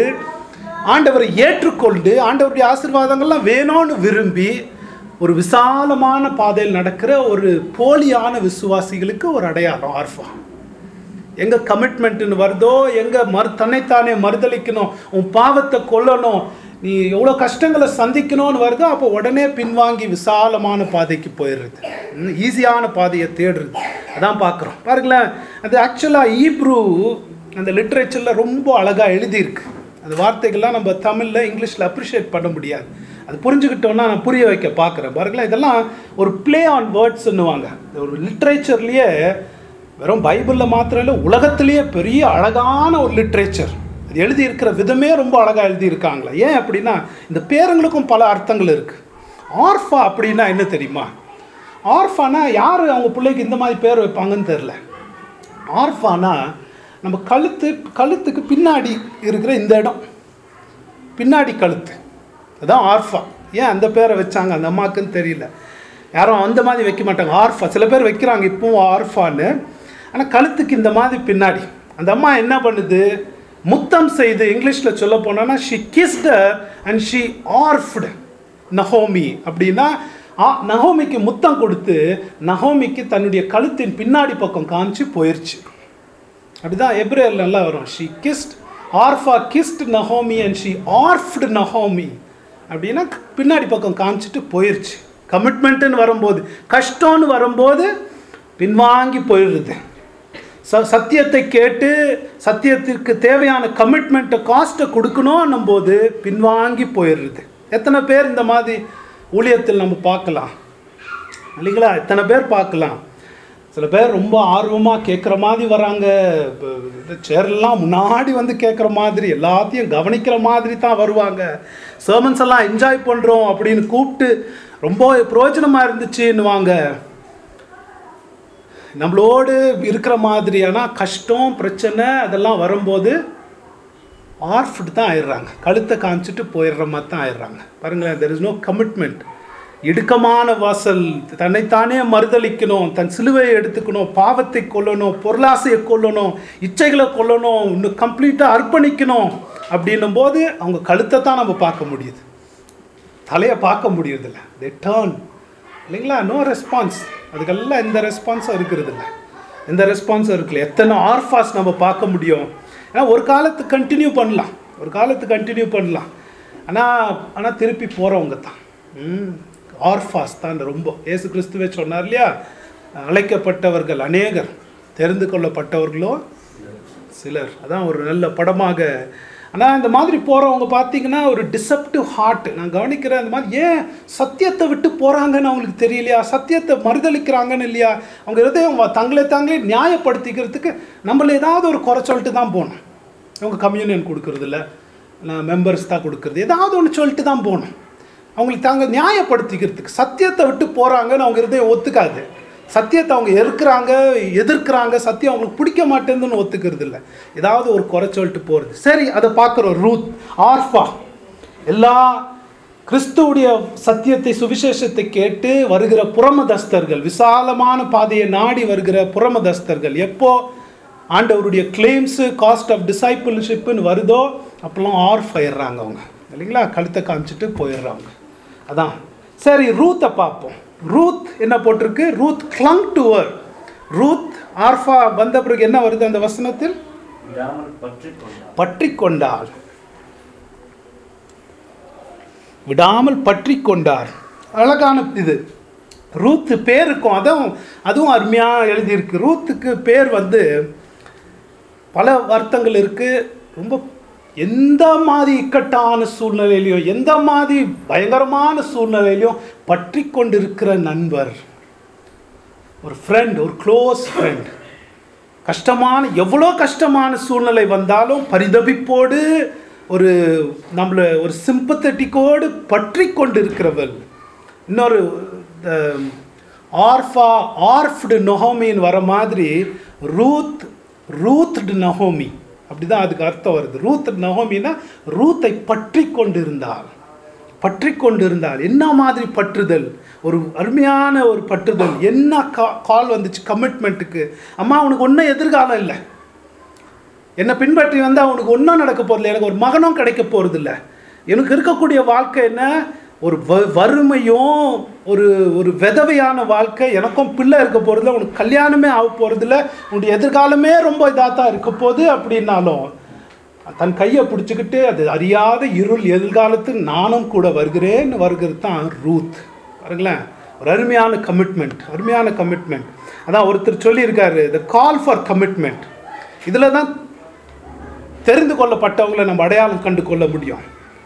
ஆண்டவரை ஏற்றுக்கொண்டு ஆண்டவருடைய ஆசீர்வாதங்கள்லாம் வேணும்னு விரும்பி ஒரு விசாலமான பாதையில் நடக்கிற ஒரு போலியான விசுவாசிகளுக்கு ஒரு அடையாளம் ஆர்ஃபா. எங்கே கமிட்மெண்ட்டுன்னு வருதோ, எங்கே தன்னைத்தானே மறுதளிக்கணும், உன் பாவத்தை கொல்லணும், நீ எவ்வளோ கஷ்டங்களை சந்திக்கணும்னு வருதோ, அப்போ உடனே பின்வாங்கி விசாலமான பாதைக்கு போயிடுறது, ஈஸியான பாதையை தேடுறது. அதான் பார்க்குறோம். பாருங்களேன், அது ஆக்சுவலாக ஈப்ரூ அந்த லிட்ரேச்சரில் ரொம்ப அழகாக எழுதியிருக்கு. அந்த வார்த்தைகள்லாம் நம்ம தமிழில் இங்கிலீஷில் அப்ரிஷியேட் பண்ண முடியாது. அது புரிஞ்சுக்கிட்டோன்னா நான் புரிய வைக்க பார்க்குறேன். பாருங்களேன், இதெல்லாம் ஒரு ப்ளே ஆன் வேர்ட்ஸ்ன்னுவாங்க. ஒரு லிட்ரேச்சர்லேயே வெறும் பைபிளில் மாத்திரம் இல்லை, உலகத்திலேயே பெரிய அழகான ஒரு லிட்ரேச்சர். அது எழுதியிருக்கிற விதமே ரொம்ப அழகாக எழுதியிருக்காங்களா. ஏன் அப்படின்னா, இந்த பேருங்களுக்கும் பல அர்த்தங்கள் இருக்குது. ஆர்ஃபா அப்படின்னா என்ன தெரியுமா? ஆர்ஃபானா யார் அவங்க பிள்ளைக்கு இந்த மாதிரி பேர் வைப்பாங்கன்னு தெரில. ஆர்ஃபானா நம்ம கழுத்துக்கு பின்னாடி இருக்கிற இந்த இடம், பின்னாடி கழுத்து, அதுதான் ஆர்ஃபா. ஏன் அந்த பேரை வச்சாங்க அந்த அம்மாவுக்குன்னு தெரியல. யாரும் அந்த மாதிரி வைக்க மாட்டாங்க ஆர்ஃபா. சில பேர் வைக்கிறாங்க இப்போவும் ஆர்ஃபான்னு. ஆனால் கழுத்துக்கு இந்த மாதிரி பின்னாடி அந்த அம்மா என்ன பண்ணுது? முத்தம் செய்து, இங்கிலீஷில் சொல்ல போனோன்னா ஷி கிஸ்ட் அண்ட் ஷி ஆர்ஃப்டு நகோமி. அப்படின்னா நகோமிக்கு முத்தம் கொடுத்து நகோமிக்கு தன்னுடைய கழுத்தின் பின்னாடி பக்கம் காமிச்சு போயிடுச்சு. அப்படிதான் எப்ரேயர்ல எல்லாம் வரும். ஷி கிஸ்ட், ஆர்ஃபா கிஸ்ட் நகோமி அண்ட் ஷி ஆர்ஃப்டு நகோமி. அப்படின்னா பின்னாடி பக்கம் காமிச்சிட்டு போயிடுச்சு. கமிட்மெண்ட்டுன்னு வரும்போது, கஷ்டம்னு வரும்போது பின்வாங்கி போயிடுறது. சத்தியத்தை கேட்டு சத்தியத்திற்கு தேவையான கமிட்மெண்ட்டை காஸ்ட்டை கொடுக்கணும் போது பின்வாங்கி போயிடுறது. எத்தனை பேர் இந்த மாதிரி ஊழியத்தில் நம்ம பார்க்கலாம் இல்லைங்களா? எத்தனை பேர் பார்க்கலாம். சில பேர் ரொம்ப ஆர்வமாக கேட்குற மாதிரி வராங்க, சேர்லாம் முன்னாடி கேட்குற மாதிரி, எல்லாத்தையும் கவனிக்கிற மாதிரி தான் வருவாங்க. சர்மன்ஸ் எல்லாம் என்ஜாய் பண்ணுறோம் அப்படின்னு கூப்பிட்டு ரொம்ப பிரயோஜனமாக இருந்துச்சுன்னுவாங்க. நம்மளோடு இருக்கிற மாதிரியான கஷ்டம் பிரச்சனை அதெல்லாம் வரும்போது ஆர்ஃப்டு தான் ஆயிடுறாங்க, கழுத்தை காமிச்சிட்டு போயிடுற மாதிரி தான் ஆயிடுறாங்க. பாருங்களேன், தெர் இஸ் நோ கமிட்மெண்ட். இடுக்கமான வாசல், தன்னைத்தானே மறுதளிக்கணும், தன் சிலுவையை எடுத்துக்கணும், பாவத்தை கொல்லணும், பொருளாசையை கொல்லணும், இச்சைகளை கொல்லணும், இன்னும் கம்ப்ளீட்டாக அர்ப்பணிக்கணும் அப்படின்னும் போது அவங்க கழுத்தை தான் நம்ம பார்க்க முடியுது, தலையை பார்க்க முடியறதில்ல. தே டர்ன் இல்லைங்களா? No response. அதுக்கெல்லாம் எந்த ரெஸ்பான்ஸும் இருக்கிறது இல்லை, எந்த ரெஸ்பான்ஸும் இருக்குல்ல. எத்தனை ஆர்ஃபாஸ் நம்ம பார்க்க முடியும். ஏன்னா ஒரு காலத்துக்கு கண்டினியூ பண்ணலாம், ஒரு காலத்து கண்டினியூ பண்ணலாம். ஆனால் திருப்பி போகிறவங்க தான். ஆர்ஃபாஸ் தான் ரொம்ப. இயேசு கிறிஸ்துவே சொன்னார் இல்லையா, அழைக்கப்பட்டவர்கள் அநேகர், தெரிந்து கொள்ளப்பட்டவர்களோ சிலர். அதான் ஒரு நல்ல படமாக. ஆனால் இந்த மாதிரி போகிறவங்க பார்த்தீங்கன்னா ஒரு டிசப்டிவ் ஹார்ட். நான் கவனிக்கிறேன், இந்த மாதிரி ஏன் சத்தியத்தை விட்டு போகிறாங்கன்னு அவங்களுக்கு தெரியலையா, சத்தியத்தை மறுதளிக்கிறாங்கன்னு இல்லையா, அவங்க இருதயம் தாங்களே நியாயப்படுத்திக்கிறதுக்கு நம்மள ஏதாவது ஒரு குறை சொல்லிட்டு தான் போகணும். அவங்க கம்யூனியன் கொடுக்கறதில்ல, மெம்பர்ஸ் தான் கொடுக்குறது, ஏதாவது ஒன்று சொல்லிட்டு தான் போகணும். அவங்களுக்கு தாங்க நியாயப்படுத்திக்கிறதுக்கு. சத்தியத்தை விட்டு போகிறாங்கன்னு அவங்க இருதயம் ஒத்துக்காது. சத்தியத்தை அவங்க எதிர்க்கிறாங்க, சத்தியம் அவங்களுக்கு பிடிக்க மாட்டேங்குதுன்னு ஒத்துக்கிறது இல்லை, ஏதாவது ஒரு குறை சொல்லிட்டு போகிறது. சரி, அதை பார்க்குறோம். ரூத், ஆர்ஃபா, எல்லா கிறிஸ்துவுடைய சத்தியத்தை சுவிசேஷத்தை கேட்டு வருகிற புறமதஸ்தர்கள், விசாலமான பாதையை நாடி வருகிற புறமதஸ்தர்கள், எப்போ ஆண்டவருடைய கிளைம்ஸு காஸ்ட் ஆஃப் டிசைபிள்ஷிப்னு வருதோ அப்போல்லாம் ஆர்ஃபாயிடுறாங்க அவங்க, இல்லைங்களா, கழுத்தை காமிச்சிட்டு போயிடுறாங்க. அதான். சரி, ரூத்தை பார்ப்போம். ரூத் என்ன போட்டிருக்கு? Ruth clung to her. Ruth Orpah வந்த பிறகு என்ன வருது அந்த வசனத்தில்? பற்றி கொண்டாள். விடாமல் பற்றி கொண்டார். அழகான இது. ரூத் பேருக்கும் அதுவும் அருமையாக எழுதியிருக்கு. ரூத்துக்கு பேர் பல அர்த்தங்கள் இருக்கு. ரொம்ப எந்த மாதிரி இக்கட்டான சூழ்நிலையிலையும், எந்த மாதிரி பயங்கரமான சூழ்நிலையிலையும் பற்றி கொண்டிருக்கிற நண்பர், ஒரு ஃப்ரெண்ட், ஒரு க்ளோஸ் ஃப்ரெண்ட். எவ்வளோ கஷ்டமான சூழ்நிலை வந்தாலும் பரிதபிப்போடு நம்மளை ஒரு சிம்பத்தட்டிக்கோடு பற்றி கொண்டு இருக்கிறவள். இன்னொரு ஆர்ஃப்டு நொஹோமின்னு வர மாதிரி ரூத்டு நொஹோமி, அப்படிதான் அதுக்கு அர்த்தம் வருது. ரூத் நொஹோமின்னா ரூத்தை பற்றி கொண்டிருந்தாள். என்ன மாதிரி பற்றுதல், ஒரு அருமையான ஒரு பற்றுதல். என்ன கால் வந்துச்சு கமிட்மெண்ட்டுக்கு. அம்மா, உனக்கு ஒன்றும் எதிர்காலம் இல்லை, என்னை பின்பற்றி வந்தால் உனக்கு ஒன்றும் நடக்க போகிறதில்ல, எனக்கு ஒரு மகனும் கிடைக்க போகிறதில்ல, எனக்கு இருக்கக்கூடிய வாழ்க்கை என்ன, ஒரு வறுமையும் ஒரு விதவையான வாழ்க்கை, எனக்கும் பிள்ளை இருக்க போகிறதில்ல, உனக்கு கல்யாணமே ஆக போகிறதில்ல, உன்னுடைய எதிர்காலமே ரொம்ப இதாக தான் இருக்க போகுது அப்படின்னாலும் தன் கையை பிடிச்சிக்கிட்டு அது அறியாத இருள் எதிர்காலத்துக்கு நானும் கூட வருகிறது தான் ரூத். பாருங்களேன், ஒரு அருமையான கமிட்மெண்ட். அதான் ஒருத்தர் சொல்லியிருக்காரு, த கால் ஃபார் கமிட்மெண்ட். இதில் தான் தெரிந்து கொள்ளப்பட்டவங்களை நம்ம அடையாளம் கண்டு கொள்ள முடியும்.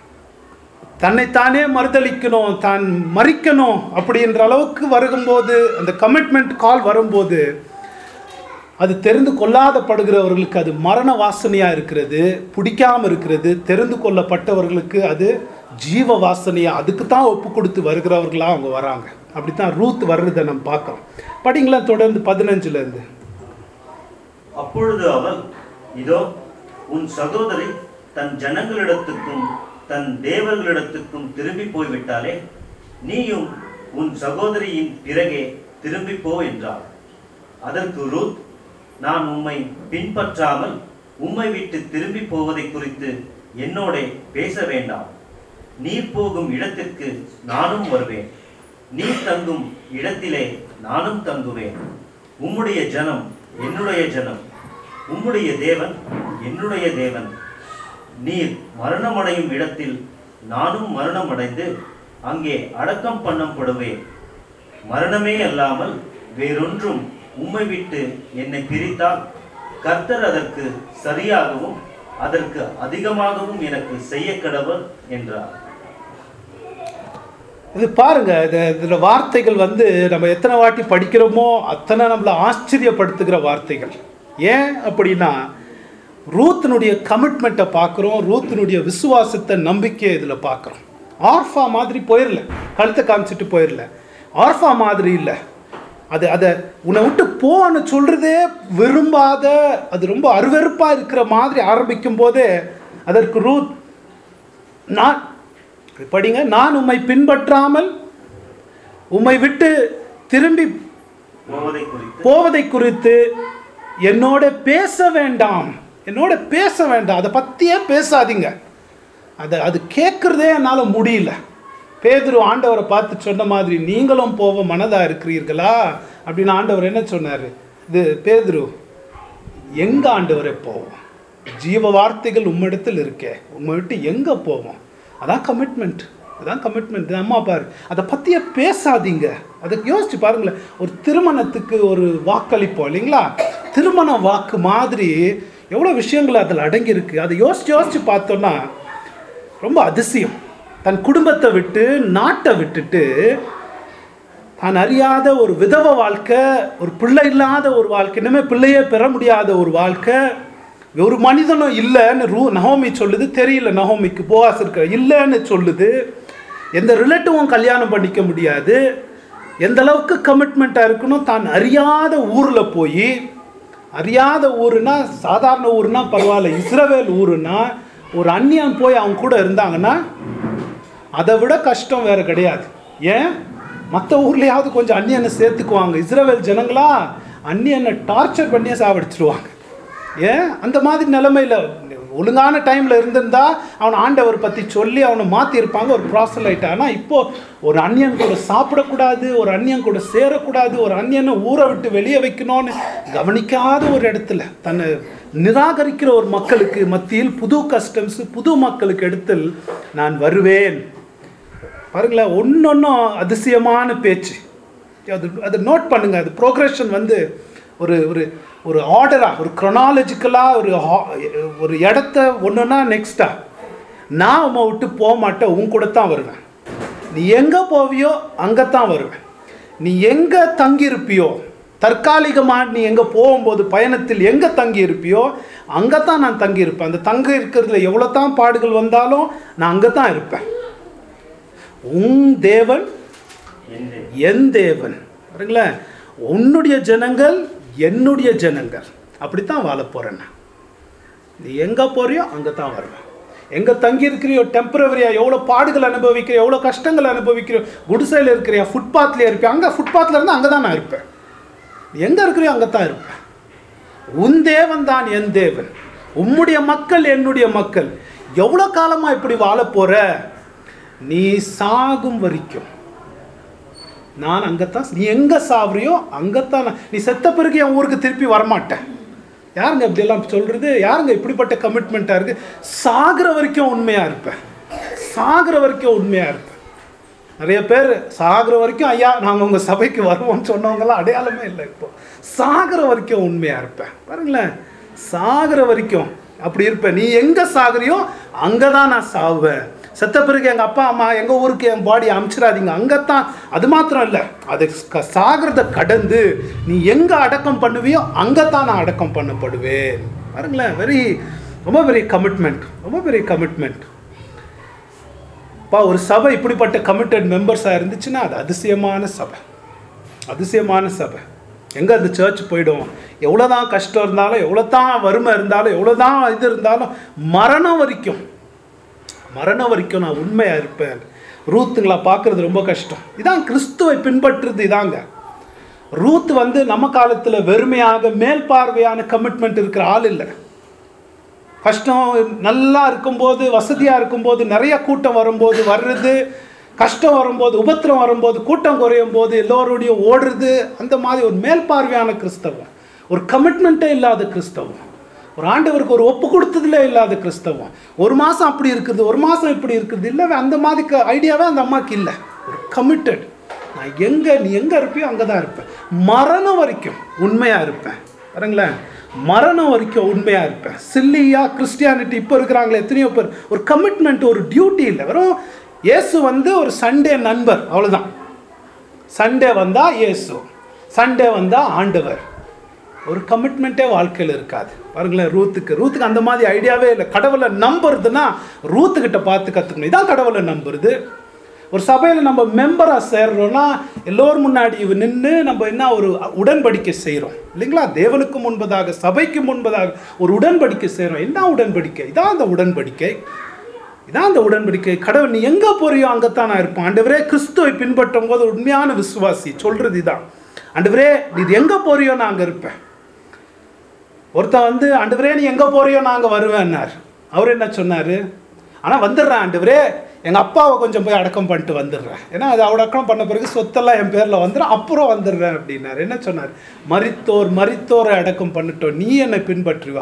தன்னைத்தானே மறுதளிக்கணும், தான் மறிக்கணும் அப்படின்ற அளவுக்கு வரும்போது, அந்த கமிட்மெண்ட் கால் வரும்போது, அது தெரிந்து கொள்ளாதப்படுகிறவர்களுக்கு அது மரண வாசனையாக இருக்கிறது, பிடிக்காமல் இருக்கிறது. தெரிந்து கொள்ளப்பட்டவர்களுக்கு அது ஜீவ வாசனையாக, அதுக்கு தான் ஒப்பு கொடுத்து வருகிறவர்களாக அவங்க வராங்க. அப்படி தான் ரூத் வர்றதை நம்ம பார்க்குறோம். படிங்களா தொடர்ந்து 15 அப்பொழுது அவள், இதோ உன் சகோதரி தன் ஜனங்களிடத்துக்கும் தன் தேவர்களிடத்துக்கும் திரும்பி போய்விட்டாலே, நீயும் உன் சகோதரியின் பிறகே திரும்பி போ என்றாள். அதற்கு ரூத், நான் உம்மை பின்பற்றாமல் உம்மை விட்டு திரும்பி போவதை குறித்து என்னோட பேச வேண்டாம். நீர் போகும் இடத்திற்கு நானும் வருவேன், நீர் தங்கும் இடத்திலே நானும் தங்குவேன். உம்முடைய ஜனம் என்னுடைய ஜனம், உம்முடைய தேவன் என்னுடைய தேவன். நீர் மரணமடையும் இடத்தில் நானும் மரணமடைந்து அங்கே அடக்கம் பண்ணப்படுவேன். மரணமே அல்லாமல் வேறொன்றும் உம்மை விட்டு என்னை பிரித்தால் கர்த்தர் அதற்கு சரியாகவும் அதற்கு அதிகமாகவும் எனக்கு செய்ய கடவர் என்றார். இது பாருங்க, இதில் வார்த்தைகள் நம்ம எத்தனை வாட்டி படிக்கிறோமோ அத்தனை நம்மளை ஆச்சரியப்படுத்துகிற வார்த்தைகள். ஏன் அப்படின்னா, ரூத்தினுடைய கமிட்மெண்ட்டை பார்க்குறோம், ரூத்தினுடைய விசுவாசத்தை, நம்பிக்கையை இதில் பார்க்குறோம். ஆர்ஃபா மாதிரி போயிடல, கழுத்தை காமிச்சிட்டு போயிடல. ஆர்ஃபா மாதிரி இல்லை. அதை உன்னை விட்டு போன்னு சொல்கிறதே விரும்பாத, அது ரொம்ப அருவெறுப்பாக இருக்கிற மாதிரி ஆரம்பிக்கும் போதே அதற்கு ரூத், நான் படிங்க, நான் உம்மை பின்பற்றாமல் உம்மை விட்டு திரும்பி போவதை குறித்து என்னோட பேச வேண்டாம், அதை பற்றியே பேசாதீங்க. அது கேட்குறதே என்னால் முடியல. பேதுரு ஆண்டவரை பார்த்து சொன்ன மாதிரி, நீங்களும் போக மனதாக இருக்கிறீர்களா அப்படின்னு ஆண்டவர் என்ன சொன்னார்? இது பேதுரு, எங்கே ஆண்டவரை போவோம், ஜீவ வார்த்தைகள் உம்மிடத்தில் இருக்கே, உம்மை விட்டு எங்கே போவோம்? அதான் கமிட்மெண்ட், அதான் கமிட்மெண்ட். அம்மா பாரு, அதை பற்றியே பேசாதீங்க. அதை யோசிச்சு பாருங்களேன். ஒரு திருமணத்துக்கு ஒரு வாக்களிப்போம் இல்லைங்களா? திருமண வாக்கு மாதிரி எவ்வளோ விஷயங்கள் அதில் அடங்கியிருக்கு. அதை யோசிச்சு பார்த்தோன்னா ரொம்ப அதிசயம். தன் குடும்பத்தை விட்டு, நாட்டை விட்டுட்டு, தான் அறியாத ஒரு விதவ வாழ்க்கை, ஒரு பிள்ளை இல்லாத ஒரு வாழ்க்கை, இனிமேல் பிள்ளையே பெற முடியாத ஒரு வாழ்க்கை, ஒரு மனிதனும் இல்லைன்னு நகோமி சொல்லுது. தெரியல நகோமிக்கு, போவாஸ் இருக்க இல்லைன்னு சொல்லுது. எந்த ரிலேட்டிவும் கல்யாணம் பண்ணிக்க முடியாது. எந்த அளவுக்கு கமிட்மெண்ட்டாக இருக்கணும். தான் அறியாத ஊரில் போய், அறியாத ஊருனா சாதாரண ஊருனா பரவாயில்ல, இஸ்ரவேல் ஊருனா ஒரு அந்நியன் போய் அவங்க கூட இருந்தாங்கன்னா அதை விட கஷ்டம் வேறு கிடையாது. ஏன்? மற்ற ஊர்லேயாவது கொஞ்சம் அந்நியனை சேர்த்துக்குவாங்க. இஸ்ரவேல் ஜனங்களா அந்நியனை டார்ச்சர் பண்ணியே சாவடிச்சிருவாங்க. ஏன்? அந்த மாதிரி நிலைமையில் ஒழுங்கான டைமில் இருந்திருந்தா அவனை ஆண்டவர் பற்றி சொல்லி அவனை மாற்றிருப்பாங்க, ஒரு ப்ராசலைட். ஆனால் இப்போது ஒரு அந்நியன் கூட சாப்பிடக்கூடாது, ஒரு அந்நியன் கூட சேரக்கூடாது, ஒரு அந்நியனை ஊரை விட்டு வெளியே வைக்கணும்னு கவனிக்காத ஒரு இடத்துல தன்னை நிராகரிக்கிற ஒரு மக்களுக்கு மத்தியில் புது கஸ்டம்ஸ், புது மக்களுக்கு இடத்தில் நான் வருவேன். பாருங்களேன், ஒன்னொன்னும் அதிசயமான பேச்சு. அது நோட் பண்ணுங்க. அது ப்ரோக்ரெஷன் வந்து ஒரு ஒரு ஒரு ஆர்டராக, ஒரு க்ரொனாலஜிக்கலாக ஒரு இடத்த ஒன்றுனா நெக்ஸ்டா. நான் உம்மை விட்டு போக மாட்டேன், உன் கூட தான் வருவேன். நீ எங்கே போவியோ அங்கே தான் வருவேன். நீ எங்கே தங்கியிருப்பியோ, தற்காலிகமாக நீ எங்கே போகும்போது பயணத்தில் எங்கே தங்கி இருப்பியோ அங்கே தான் நான் தங்கியிருப்பேன். அந்த தங்கி இருக்கிறதுல எவ்வளோ தான் பாடுகள் வந்தாலும் நான் அங்கே தான் இருப்பேன். உன் தேவன் என் தேவன். பாருங்களேன், உன்னுடைய ஜனங்கள் என்னுடைய ஜனங்கள். அப்படித்தான் வாழ போறேன். நீ எங்கே போறியோ அங்கே தான் வருவேன். எங்கே தங்கி இருக்கிறியோ, டெம்பரவரியா எவ்வளோ பாடுகள் அனுபவிக்கிறியோ, எவ்வளோ கஷ்டங்கள் அனுபவிக்கிறியோ, குடிசையில் இருக்கிறியா, ஃபுட்பாத்லேயே இருப்பியா, அங்கே ஃபுட்பாத்தில் இருந்து அங்கே தான் நான் இருப்பேன். எங்கே இருக்கிறியோ அங்கே தான் இருப்பேன். உன் தேவன் தான் என் தேவன், உம்முடைய மக்கள் என்னுடைய மக்கள். எவ்வளோ காலமாக இப்படி வாழ போற? நீ சாகும் வரைக்கும் நான் அங்கத்தான். நீ எங்க சாவுறியோ அங்கத்தான். நீ செத்த பிறகு என் ஊருக்கு திருப்பி வரமாட்டேன். யாருங்க இப்படியெல்லாம் சொல்றது? யாருங்க இப்படிப்பட்ட கமிட்மெண்ட்டாக இருக்கு? சாகிற வரைக்கும் உண்மையா இருப்பேன், சாகிற வரைக்கும் உண்மையா இருப்பேன். நிறைய பேர் சாகிற வரைக்கும் ஐயா நாங்கள் உங்கள் சபைக்கு வருவோம்னு சொன்னவங்களாம் அடையாளமே இல்லை. இப்போ சாகிற வரைக்கும் உண்மையா இருப்பேன். பாருங்களேன், சாகிற வரைக்கும் அப்படி இருப்பேன். நீ எங்க சாகுறியோ அங்கே தான் நான் சாவுவேன். செத்த பிறகு எங்கள் அப்பா அம்மா எங்கள் ஊருக்கு என் பாடி அனுப்பிச்சிடாதீங்க, அங்கத்தான். அது மாத்திரம் இல்லை, அது சாகிறத கடந்து நீ எங்கே அடக்கம் பண்ணுவியோ அங்கே தான் நான் அடக்கம் பண்ணப்படுவேன். பாருங்களேன், ரொம்ப பெரிய கமிட்மெண்ட், ரொம்ப பெரிய கமிட்மெண்ட். ஒரு சபை இப்படிப்பட்ட கமிட்டட் மெம்பர்ஸாக இருந்துச்சுன்னா அது அதிசயமான சபை, அதிசயமான சபை. எங்கே அந்த சர்ச் போயிடும், எவ்வளோதான் கஷ்டம் இருந்தாலும், எவ்வளோ தான் வறுமை இருந்தாலும், எவ்வளோ தான் இது இருந்தாலும், மரணம் வரைக்கும் நான் உண்மையாக இருப்பேன். ரூத்துங்களா பார்க்குறது ரொம்ப கஷ்டம். இதான் கிறிஸ்துவை பின்பற்றுறது. இதாங்க ரூத் வந்து நம்ம காலத்தில் வெறுமையாக மேல் பார்வையான கமிட்மெண்ட் இருக்கிற ஆள் இல்லை. கஷ்டம் நல்லா இருக்கும்போது, வசதியாக இருக்கும்போது, நிறைய கூட்டம் வரும்போது வர்றது, கஷ்டம் வரும்போது, உபத்திரம் வரும்போது, கூட்டம் குறையும் போது எல்லோருடையும் ஓடுறது, அந்த மாதிரி ஒரு மேல் பார்வையான கிறிஸ்தவம், ஒரு கமிட்மெண்ட்டே இல்லாத கிறிஸ்தவம், ஒரு ஆண்டவருக்கு ஒரு ஒப்பு கொடுத்ததுல இல்லாத கிறிஸ்தவம். ஒரு மாதம் அப்படி இருக்குது, ஒரு மாதம் இப்படி இருக்குது இல்லை, அந்த மாதிரி ஐடியாவே அந்த அம்மாவுக்கு இல்லை. ஒரு கமிட்டட். நான் நீ எங்கே இருப்பியோ அங்கே தான் இருப்பேன், மரணம் வரைக்கும் உண்மையாக இருப்பேன். பாருங்களேன், மரணம் வரைக்கும் உண்மையாக இருப்பேன். சில்லியா கிறிஸ்டியானிட்டி இப்போ இருக்கிறாங்களே எத்தனையோ பேர், ஒரு கமிட்மெண்ட், ஒரு டியூட்டி இல்லை. வெறும் இயேசு வந்து ஒரு சண்டே நண்பர், அவ்வளோதான். சண்டே வந்தால் இயேசு, சண்டே வந்தால் ஆண்டவர். ஒரு கமிட்மெண்ட்டே வாழ்க்கையில் இருக்காது. பாருங்களேன், ரூத்துக்கு அந்த மாதிரி ஐடியாவே இல்லை. கடவுளை நம்புறதுன்னா ரூத்துக்கிட்ட பார்த்து கற்றுக்கணும். இதான் கடவுளை நம்புறது. ஒரு சபையில் நம்ம மெம்பராக சேர்றோம்னா எல்லோரும் முன்னாடி நின்று நம்ம என்ன ஒரு உடன்படிக்கை செய்கிறோம் இல்லைங்களா? தேவனுக்கு முன்பதாக, சபைக்கு முன்பதாக ஒரு உடன்படிக்கை செய்கிறோம். என்ன உடன்படிக்கை? இதான் அந்த உடன்படிக்கை, இதான் அந்த உடன்படிக்கை. கடவுள் நீ எங்கே போறியோ அங்கே தான் நான் இருப்பேன். ஆண்டவரே, கிறிஸ்துவை பின்பற்றும் போது உண்மையான விசுவாசி சொல்கிறது இதான். ஆண்டவரே, நீ எங்கே போறியோ நான் அங்கே இருப்பேன். ஒருத்தன் வந்து ஆண்டவரே நீ எங்கே போறியோ நான் அங்கே வருவேன்னார். அவர் என்ன சொன்னார்? ஆனால் வந்துடுறேன் ஆண்டவரே, எங்கள் அப்பாவை கொஞ்சம் போய் அடக்கம் பண்ணிட்டு வந்துடுறேன், ஏன்னா அது அடக்கம் பண்ண பிறகு சொத்தெல்லாம் என் பேரில் வந்துடும், அப்புறம் வந்துடுறேன் அப்படின்னார். என்ன சொன்னார்? மரித்தோரை அடக்கம் பண்ணிட்டோம், நீ என்னை பின்பற்றுவா.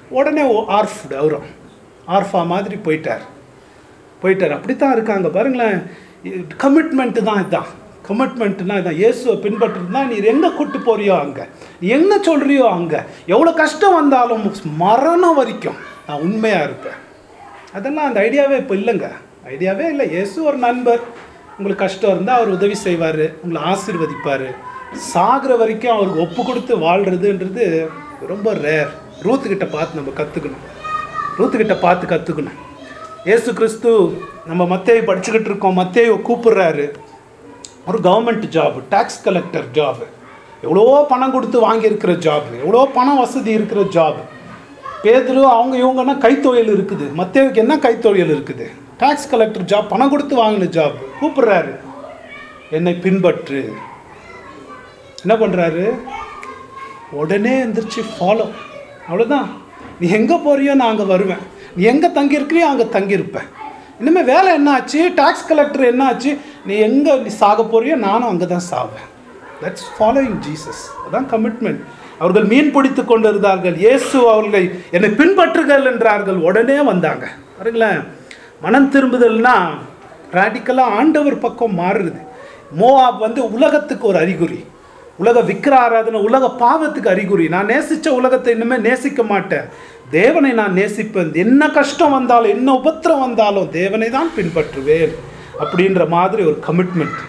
உடனே ஆர்ஃப்டு அவரும் ஆர்ஃபா மாதிரி போயிட்டார். அப்படித்தான் இருக்காங்க பாருங்களேன். கமிட்மெண்ட்டு தான் இதுதான். கமிட்மெண்ட்னா இதான். இயேசுவை பின்பற்றுனா நீ எங்கே கூட்டு போறியோ அங்கே, நீ என்ன சொல்கிறியோ அங்கே, எவ்வளோ கஷ்டம் வந்தாலும் மரணம் வரைக்கும் நான் உண்மையாக இருப்பேன். அதெல்லாம் அந்த ஐடியாவே இப்போ இல்லைங்க. ஐடியாவே இல்லை. இயேசு ஒரு நண்பர். உங்களுக்கு கஷ்டம் இருந்தால் அவர் உதவி செய்வார், உங்களை ஆசீர்வதிப்பார். சாகிற வரைக்கும் அவருக்கு ஒப்பு கொடுத்து வாழ்கிறதுன்றது ரொம்ப ரேர். ரூத்துக்கிட்ட பார்த்து நம்ம கற்றுக்கணும். இயேசு கிறிஸ்து நம்ம மத்தேயு படிச்சுக்கிட்டு இருக்கோம். மத்தேயு கூப்பிடுறாரு. ஒரு government job, tax collector job, எவ்வளோ பணம் கொடுத்து வாங்கியிருக்கிற ஜாப், எவ்வளோ பணம் வசதி இருக்கிற ஜாப். பேதுரு அவங்க இவங்கன்னா கைத்தொழில் இருக்குது. மத்தேயுக்கு என்ன கைத்தொழில் இருக்குது? டேக்ஸ் கலெக்டர் ஜாப், பணம் கொடுத்து வாங்கின ஜாப். கூப்பிடுறாரு, என்னை பின்பற்று. என்ன பண்ணுறாரு? உடனே எந்திரிச்சு ஃபாலோ. அவ்வளோதான். நீ எங்கே போறியோ நான் அங்கே வருவேன், நீ எங்கே தங்கியிருக்கிறியோ அங்கே தங்கியிருப்பேன். இனிமேல் வேலை என்ன ஆச்சு? டாக்ஸ் கலெக்டர் என்ன ஆச்சு? நீ எங்கே நீ சாக போறியோ நானும் அங்கே தான் சாவேன். That's following Jesus. அதான் கமிட்மெண்ட். அவர்கள் மீன் பிடித்து கொண்டு இருந்தார்கள். இயேசு அவர்களை என்னை பின்பற்றுகள் என்றார்கள். உடனே வந்தாங்க. பாருங்களேன், மனம் திரும்புதல்னா ராடிக்கலாக ஆண்டவர் பக்கம் மாறுறது. மோவாப் உலகத்துக்கு ஒரு அறிகுறி, உலக விக்கிர ஆராதனை, உலக பாவத்துக்கு அறிகுறி. நான் நேசித்த உலகத்தை இனிமேல் நேசிக்க மாட்டேன், தேவனை நான் நேசிப்பேன். என்ன கஷ்டம் வந்தாலும் என்ன உபத்திரம் வந்தாலும் தேவனை தான் பின்பற்றுவேன் அப்படின்ற மாதிரி ஒரு கமிட்மெண்ட்.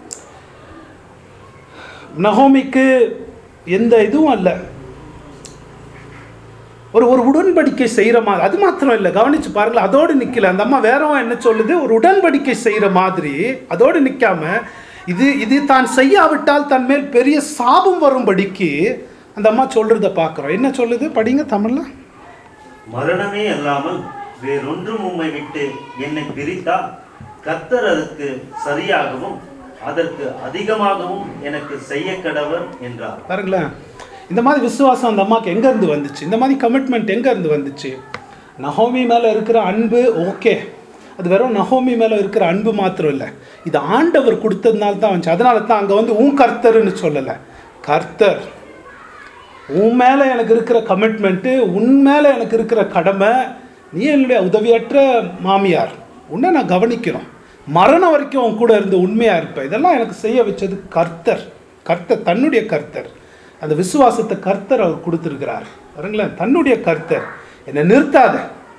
நகோமிக்கு எந்த இதுவும் அல்ல, ஒரு உடன்படிக்கை செய்கிற மாதிரி. அது மாத்திரம் இல்லை, கவனிச்சு பாருங்களேன், அதோடு நிற்கல அந்த அம்மா. வேறவன் என்ன சொல்லுது? ஒரு உடன்படிக்கை செய்கிற மாதிரி அதோடு நிற்காம இது தான் செய்யாவிட்டால் தன் மேல் பெரிய சாபம் வரும்படிக்கு அந்த அம்மா சொல்றத பார்க்குறோம். என்ன சொல்லுது? படிங்க தமிழ்ல. மரணமே அல்லாமல் வேறொன்றும் உம்மை விட்டு என்னை பிரித்தால் கர்த்தர் அதற்கு சரியாகவும் அதற்கு அதிகமாகவும் எனக்கு செய்ய கடவர் என்றார். பாருங்களேன், இந்த மாதிரி விசுவாசம் அந்த அம்மாவுக்கு எங்கேருந்து வந்துச்சு? இந்த மாதிரி கமிட்மெண்ட் எங்கேருந்து வந்துச்சு? நகோமி மேலே இருக்கிற அன்பு ஓகே, அது வெறும் நகோமி மேலே இருக்கிற அன்பு மாத்திரம் இல்லை, இது ஆண்டவர் கொடுத்ததுனால தான் வந்துச்சு. அதனால தான் அங்கே உன் கர்த்தர்னு சொல்லலை, கர்த்தர் உன் மேலே எனக்கு இருக்கிற கமிட்மெண்ட்டு, உன் மேலே எனக்கு இருக்கிற கடமை, நீ என்னுடைய உதவியற்ற மாமியார், உன்னை நான் கவனிக்கிறோம், மரணம் வரைக்கும் உன் கூட இருந்து உண்மையாக இருப்பேன். இதெல்லாம் எனக்கு செய்ய வச்சது கர்த்தர். தன்னுடைய கர்த்தர். அந்த விசுவாசத்தை கர்த்தர் அவர் கொடுத்துருக்கிறார். பாருங்களேன், தன்னுடைய கர்த்தர். என்னை நிறுத்தாத.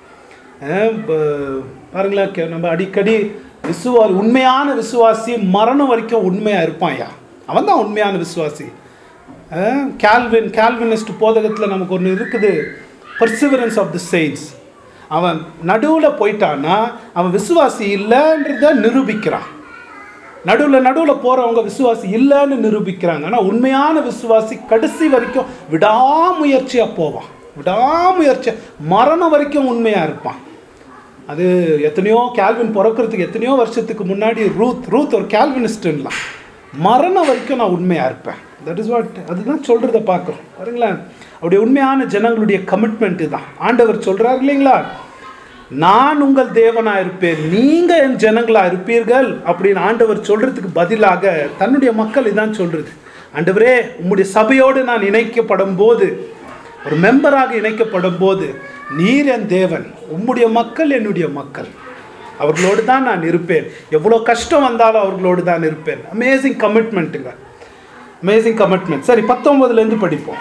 பாருங்களேன், நம்ம அடிக்கடி உண்மையான விசுவாசி மரணம் வரைக்கும் உண்மையாக இருப்பான்யா, அவன் தான் உண்மையான விசுவாசி. கால்வினிஸ்ட் போதகத்தில் நமக்கு ஒன்று இருக்குது, பர்சிவரன்ஸ் ஆஃப் தி செயின்ட்ஸ். அவன் நடுவில் போயிட்டான்னா அவன் விசுவாசி இல்லைன்றத நிரூபிக்கிறான். நடுவில் போகிறவங்க விசுவாசி இல்லைன்னு நிரூபிக்கிறாங்க. ஆனால் உண்மையான விசுவாசி கடைசி வரைக்கும் விடாமுயற்சியாக போவான், விடாமுயற்சியாக மரணம் வரைக்கும் உண்மையாக இருப்பான். அது எத்தனையோ கால்வின் பிறக்கிறதுக்கு எத்தனையோ வருஷத்துக்கு முன்னாடி ரூத் ஒரு கால்வினிஸ்ட்லாம், மரணம் வரைக்கும் நான் உண்மையாக இருப்பேன். தட் இஸ் வாட், அதுதான் சொல்கிறத பார்க்குறோம். பாருங்களேன், அவருடைய உண்மையான ஜனங்களுடைய கமிட்மெண்ட்டு தான். ஆண்டவர் சொல்கிறார் இல்லைங்களா, நான் உங்கள் தேவனாக இருப்பேன், நீங்கள் என் ஜனங்களாக இருப்பீர்கள் அப்படின்னு ஆண்டவர் சொல்கிறதுக்கு பதிலாக தன்னுடைய மக்கள் இதான் சொல்கிறது. ஆண்டவரே, உம்முடைய சபையோடு நான் இணைக்கப்படும் போது, ஒரு மெம்பராக இணைக்கப்படும் போது, நீர் என் தேவன், உம்முடைய மக்கள் என்னுடைய மக்கள், அவர்களோடு தான் நான் இருப்பேன், எவ்வளோ கஷ்டம் வந்தாலும் அவர்களோடு தான் இருப்பேன். அமேசிங் கமிட்மெண்ட்டுங்க, அமேசிங் கமிட்மெண்ட். சரி, 19 படிப்போம்.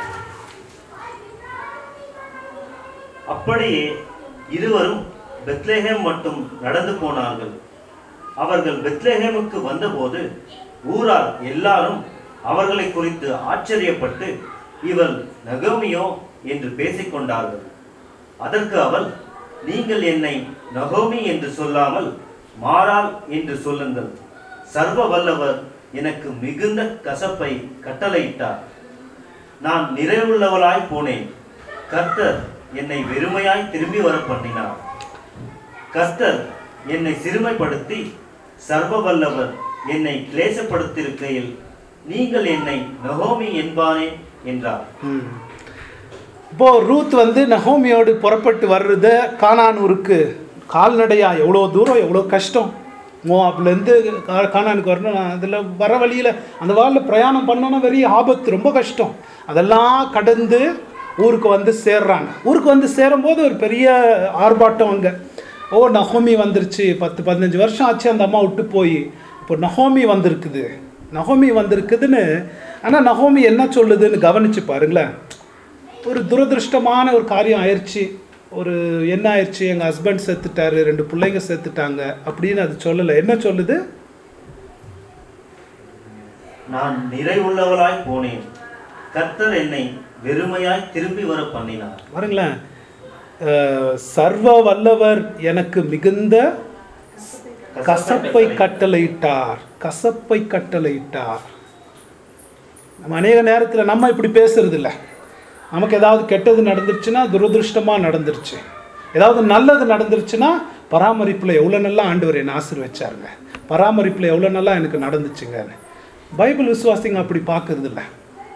அப்படியே இருவரும் பெத்லெஹேம் மட்டும் நடந்து போனார்கள். அவர்கள் பெத்லெஹேமுக்கு வந்தபோது ஊரார் எல்லாரும் அவர்களை குறித்து ஆச்சரியப்பட்டு, இவள் நகோமியோ என்று பேசிக்கொண்டார்கள். அதற்கு அவள், நீங்கள் என்னை நகோமி என்று சொல்லாமல் மாறாள் என்று சொல்லுங்கள், சர்வ வல்லவர் எனக்கு மிகுந்த கசப்பை கட்டளையிட்டார். நான் நிறைவுள்ளவளாய் போனேன், கர்த்தர் என்னை வெறுமையாய் திரும்பி வர பண்ணினார். கர்த்தர் என்னை சிறுமைப்படுத்தி சர்வ வல்லவர் என்னை கிளேசப்படுத்தியிருக்கையில் நீங்கள் என்னை நகோமி என்பானே என்றார். இப்போ ரூத் நகோமியோடு புறப்பட்டு வர்றத கானானூருக்கு கால்நடையா, எவ்வளோ தூரம், எவ்வளோ கஷ்டம். மோவாப்லேருந்து கானானுக்கு வரணும். அதில் வர வழியில் அந்த வாரில் பிரயாணம் பண்ணோன்னா பெரிய ஆபத்து, ரொம்ப கஷ்டம். அதெல்லாம் கடந்து ஊருக்கு வந்து சேர்றாங்க. ஊருக்கு வந்து சேரும்போது ஒரு பெரிய ஆர்ப்பாட்டம் அங்கே. நகோமி வந்துருச்சு, 10-15 வருஷம் ஆச்சு அந்த அம்மா விட்டு போய், இப்போ நகோமி வந்திருக்குதுன்னு. ஆனால் நகோமி என்ன சொல்லுதுன்னு கவனிச்சு பாருங்களேன். ஒரு துரதிருஷ்டமான ஒரு காரியம் ஆயிடுச்சு. என்ன ஆயிடுச்சு, எங்கள் ஹஸ்பண்ட் செத்துட்டாரு, 2 பிள்ளைங்க செத்துட்டாங்க அப்படின்னு அது சொல்லலை. என்ன சொல்லுது? நான் நிறைவுள்ளவளாய் போனேன், கர்த்தர் என்னை வெறுமையாய் திரும்பி வர பண்ணினார். பாருங்களேன், சர்வ வல்லவர் எனக்கு மிகுந்த கசப்பை கட்டளையிட்டார். நம்ம அநேக நேரத்தில் நம்ம இப்படி பேசுறது இல்லை. நமக்கு ஏதாவது கெட்டது நடந்துருச்சுன்னா துரதிருஷ்டமாக நடந்துருச்சு, ஏதாவது நல்லது நடந்துருச்சுன்னா பராமரிப்பில் எவ்வளோ நல்லா ஆண்டவர் என்னை ஆசீர்வச்சாருங்க, பராமரிப்பில் எவ்வளோ நல்லா எனக்கு நடந்துச்சுங்க. பைபிள் விசுவாசிங்க அப்படி பார்க்கறது இல்லை.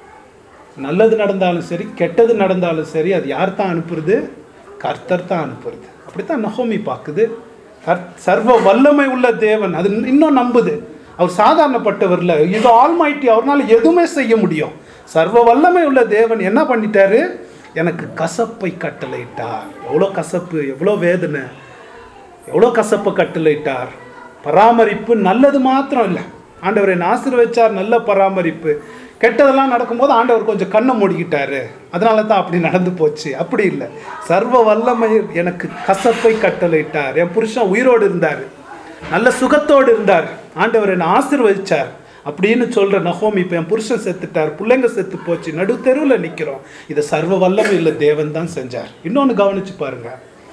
நல்லது நடந்தாலும் சரி, கெட்டது நடந்தாலும் சரி, அது யார் தான் அனுப்புறது? கர்த்தர் தான் அனுப்புறது. அப்படித்தான் நகோமி பார்க்குது. சர்வ வல்லமை உள்ள தேவன், அது இன்னும் நம்புது. அவர் சாதாரணப்பட்டவர் இல்லை, இது ஆல்மைட்டி, அவரால் எதுவுமே செய்ய முடியும். சர்வ வல்லமை உள்ள தேவன் என்ன பண்ணிட்டாரு? எனக்கு கசப்பை கட்டளையிட்டார். எவ்வளோ கசப்பு, எவ்வளோ வேதனை, எவ்வளோ கசப்பை கட்டளையிட்டார். பராமரிப்பு நல்லது மாத்திரம் இல்லை, ஆண்டவர் என்னை ஆசீர்வச்சார், நல்ல பராமரிப்பு. கெட்டதெல்லாம் நடக்கும்போது ஆண்டவர் கொஞ்சம் கண்ணை மூடிக்கிட்டாரு, அதனால தான் அப்படி நடந்து போச்சு. அப்படி இல்லை, சர்வ வல்லமை எனக்கு கசப்பை கட்டளையிட்டார். என் புருஷன் உயிரோடு இருந்தார், நல்ல சுகத்தோடு இருந்தார், ஆண்டவர் என்னை ஆசீர்வதிச்சார் அப்படின்னு சொல்கிற நகோமி இப்போ என் புருஷன் செத்துட்டார், பிள்ளைங்க செத்து போச்சு, நடு தெருவில் நிற்கிறோம். இதை சர்வ வல்லமை இல்லை தேவன் தான் செஞ்சார். இன்னொன்று கவனிச்சு பாருங்க,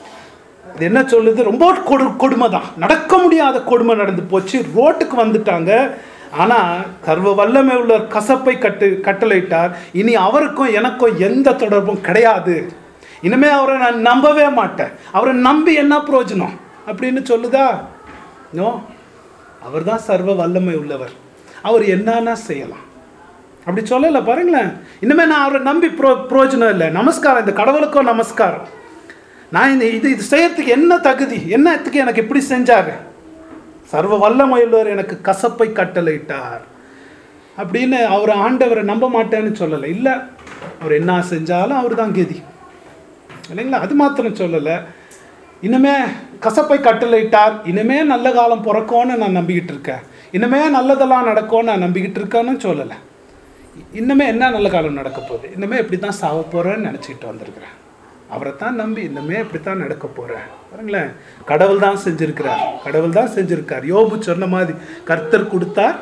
இது என்ன சொல்லுது? ரொம்ப கொடுமை தான், நடக்க முடியாத கொடுமை நடந்து போச்சு, ரோட்டுக்கு வந்துட்டாங்க. ஆனால் சர்வ வல்லமை உள்ள கசப்பை கட்டளையிட்டார். இனி அவருக்கும் எனக்கும் எந்த தொடர்பும் கிடையாது, இனிமே அவரை நான் நம்பவே மாட்டேன், அவரை நம்பி என்ன பிரயோஜனம் அப்படின்னு சொல்லுதா? நோ, அவர் தான் சர்வ வல்லமை உள்ளவர், அவர் என்னன்னா செய்யலாம். அப்படி சொல்லலை. பாருங்களேன், இனிமே நான் அவரை நம்பி பிரயோஜனம் இல்லை. நமஸ்காரம், இந்த கடவுளுக்கும் நமஸ்காரம். நான் இது செய்யறதுக்கு என்ன தகுதி, என்னத்துக்கு எனக்கு இப்படி செஞ்சாரு? சர்வ வல்லமை உள்ளவர் எனக்கு கசப்பை கட்டளையிட்டார் அப்படின்னு அவர் ஆண்டவரை நம்ப மாட்டேன்னு சொல்லலை. இல்லை, அவர் என்ன செஞ்சாலும் அவர் தான் கதி, இல்லைங்களா? அது மாத்திரம் சொல்லலை, இனிமே கசப்பை கட்டளையிட்டார், இனிமே நல்ல காலம் பிறக்கும்னு நான் நம்பிக்கிட்டு இருக்கேன், இனிமே நல்லதெல்லாம் நடக்கும்னு நான் நம்பிக்கிட்டு இருக்கேன்னு சொல்லலை. இன்னுமே என்ன நல்ல காலம் நடக்க போகுது, இன்னுமே இப்படி தான் சாவ போகிறேன்னு நினச்சிக்கிட்டு வந்திருக்கிறேன். அவரை தான் நம்பி இன்னுமே இப்படி தான் நடக்க போகிறேன். பாருங்களேன், கடவுள் தான் செஞ்சிருக்கார். யோபு சொன்ன மாதிரி கர்த்தர் கொடுத்தார்,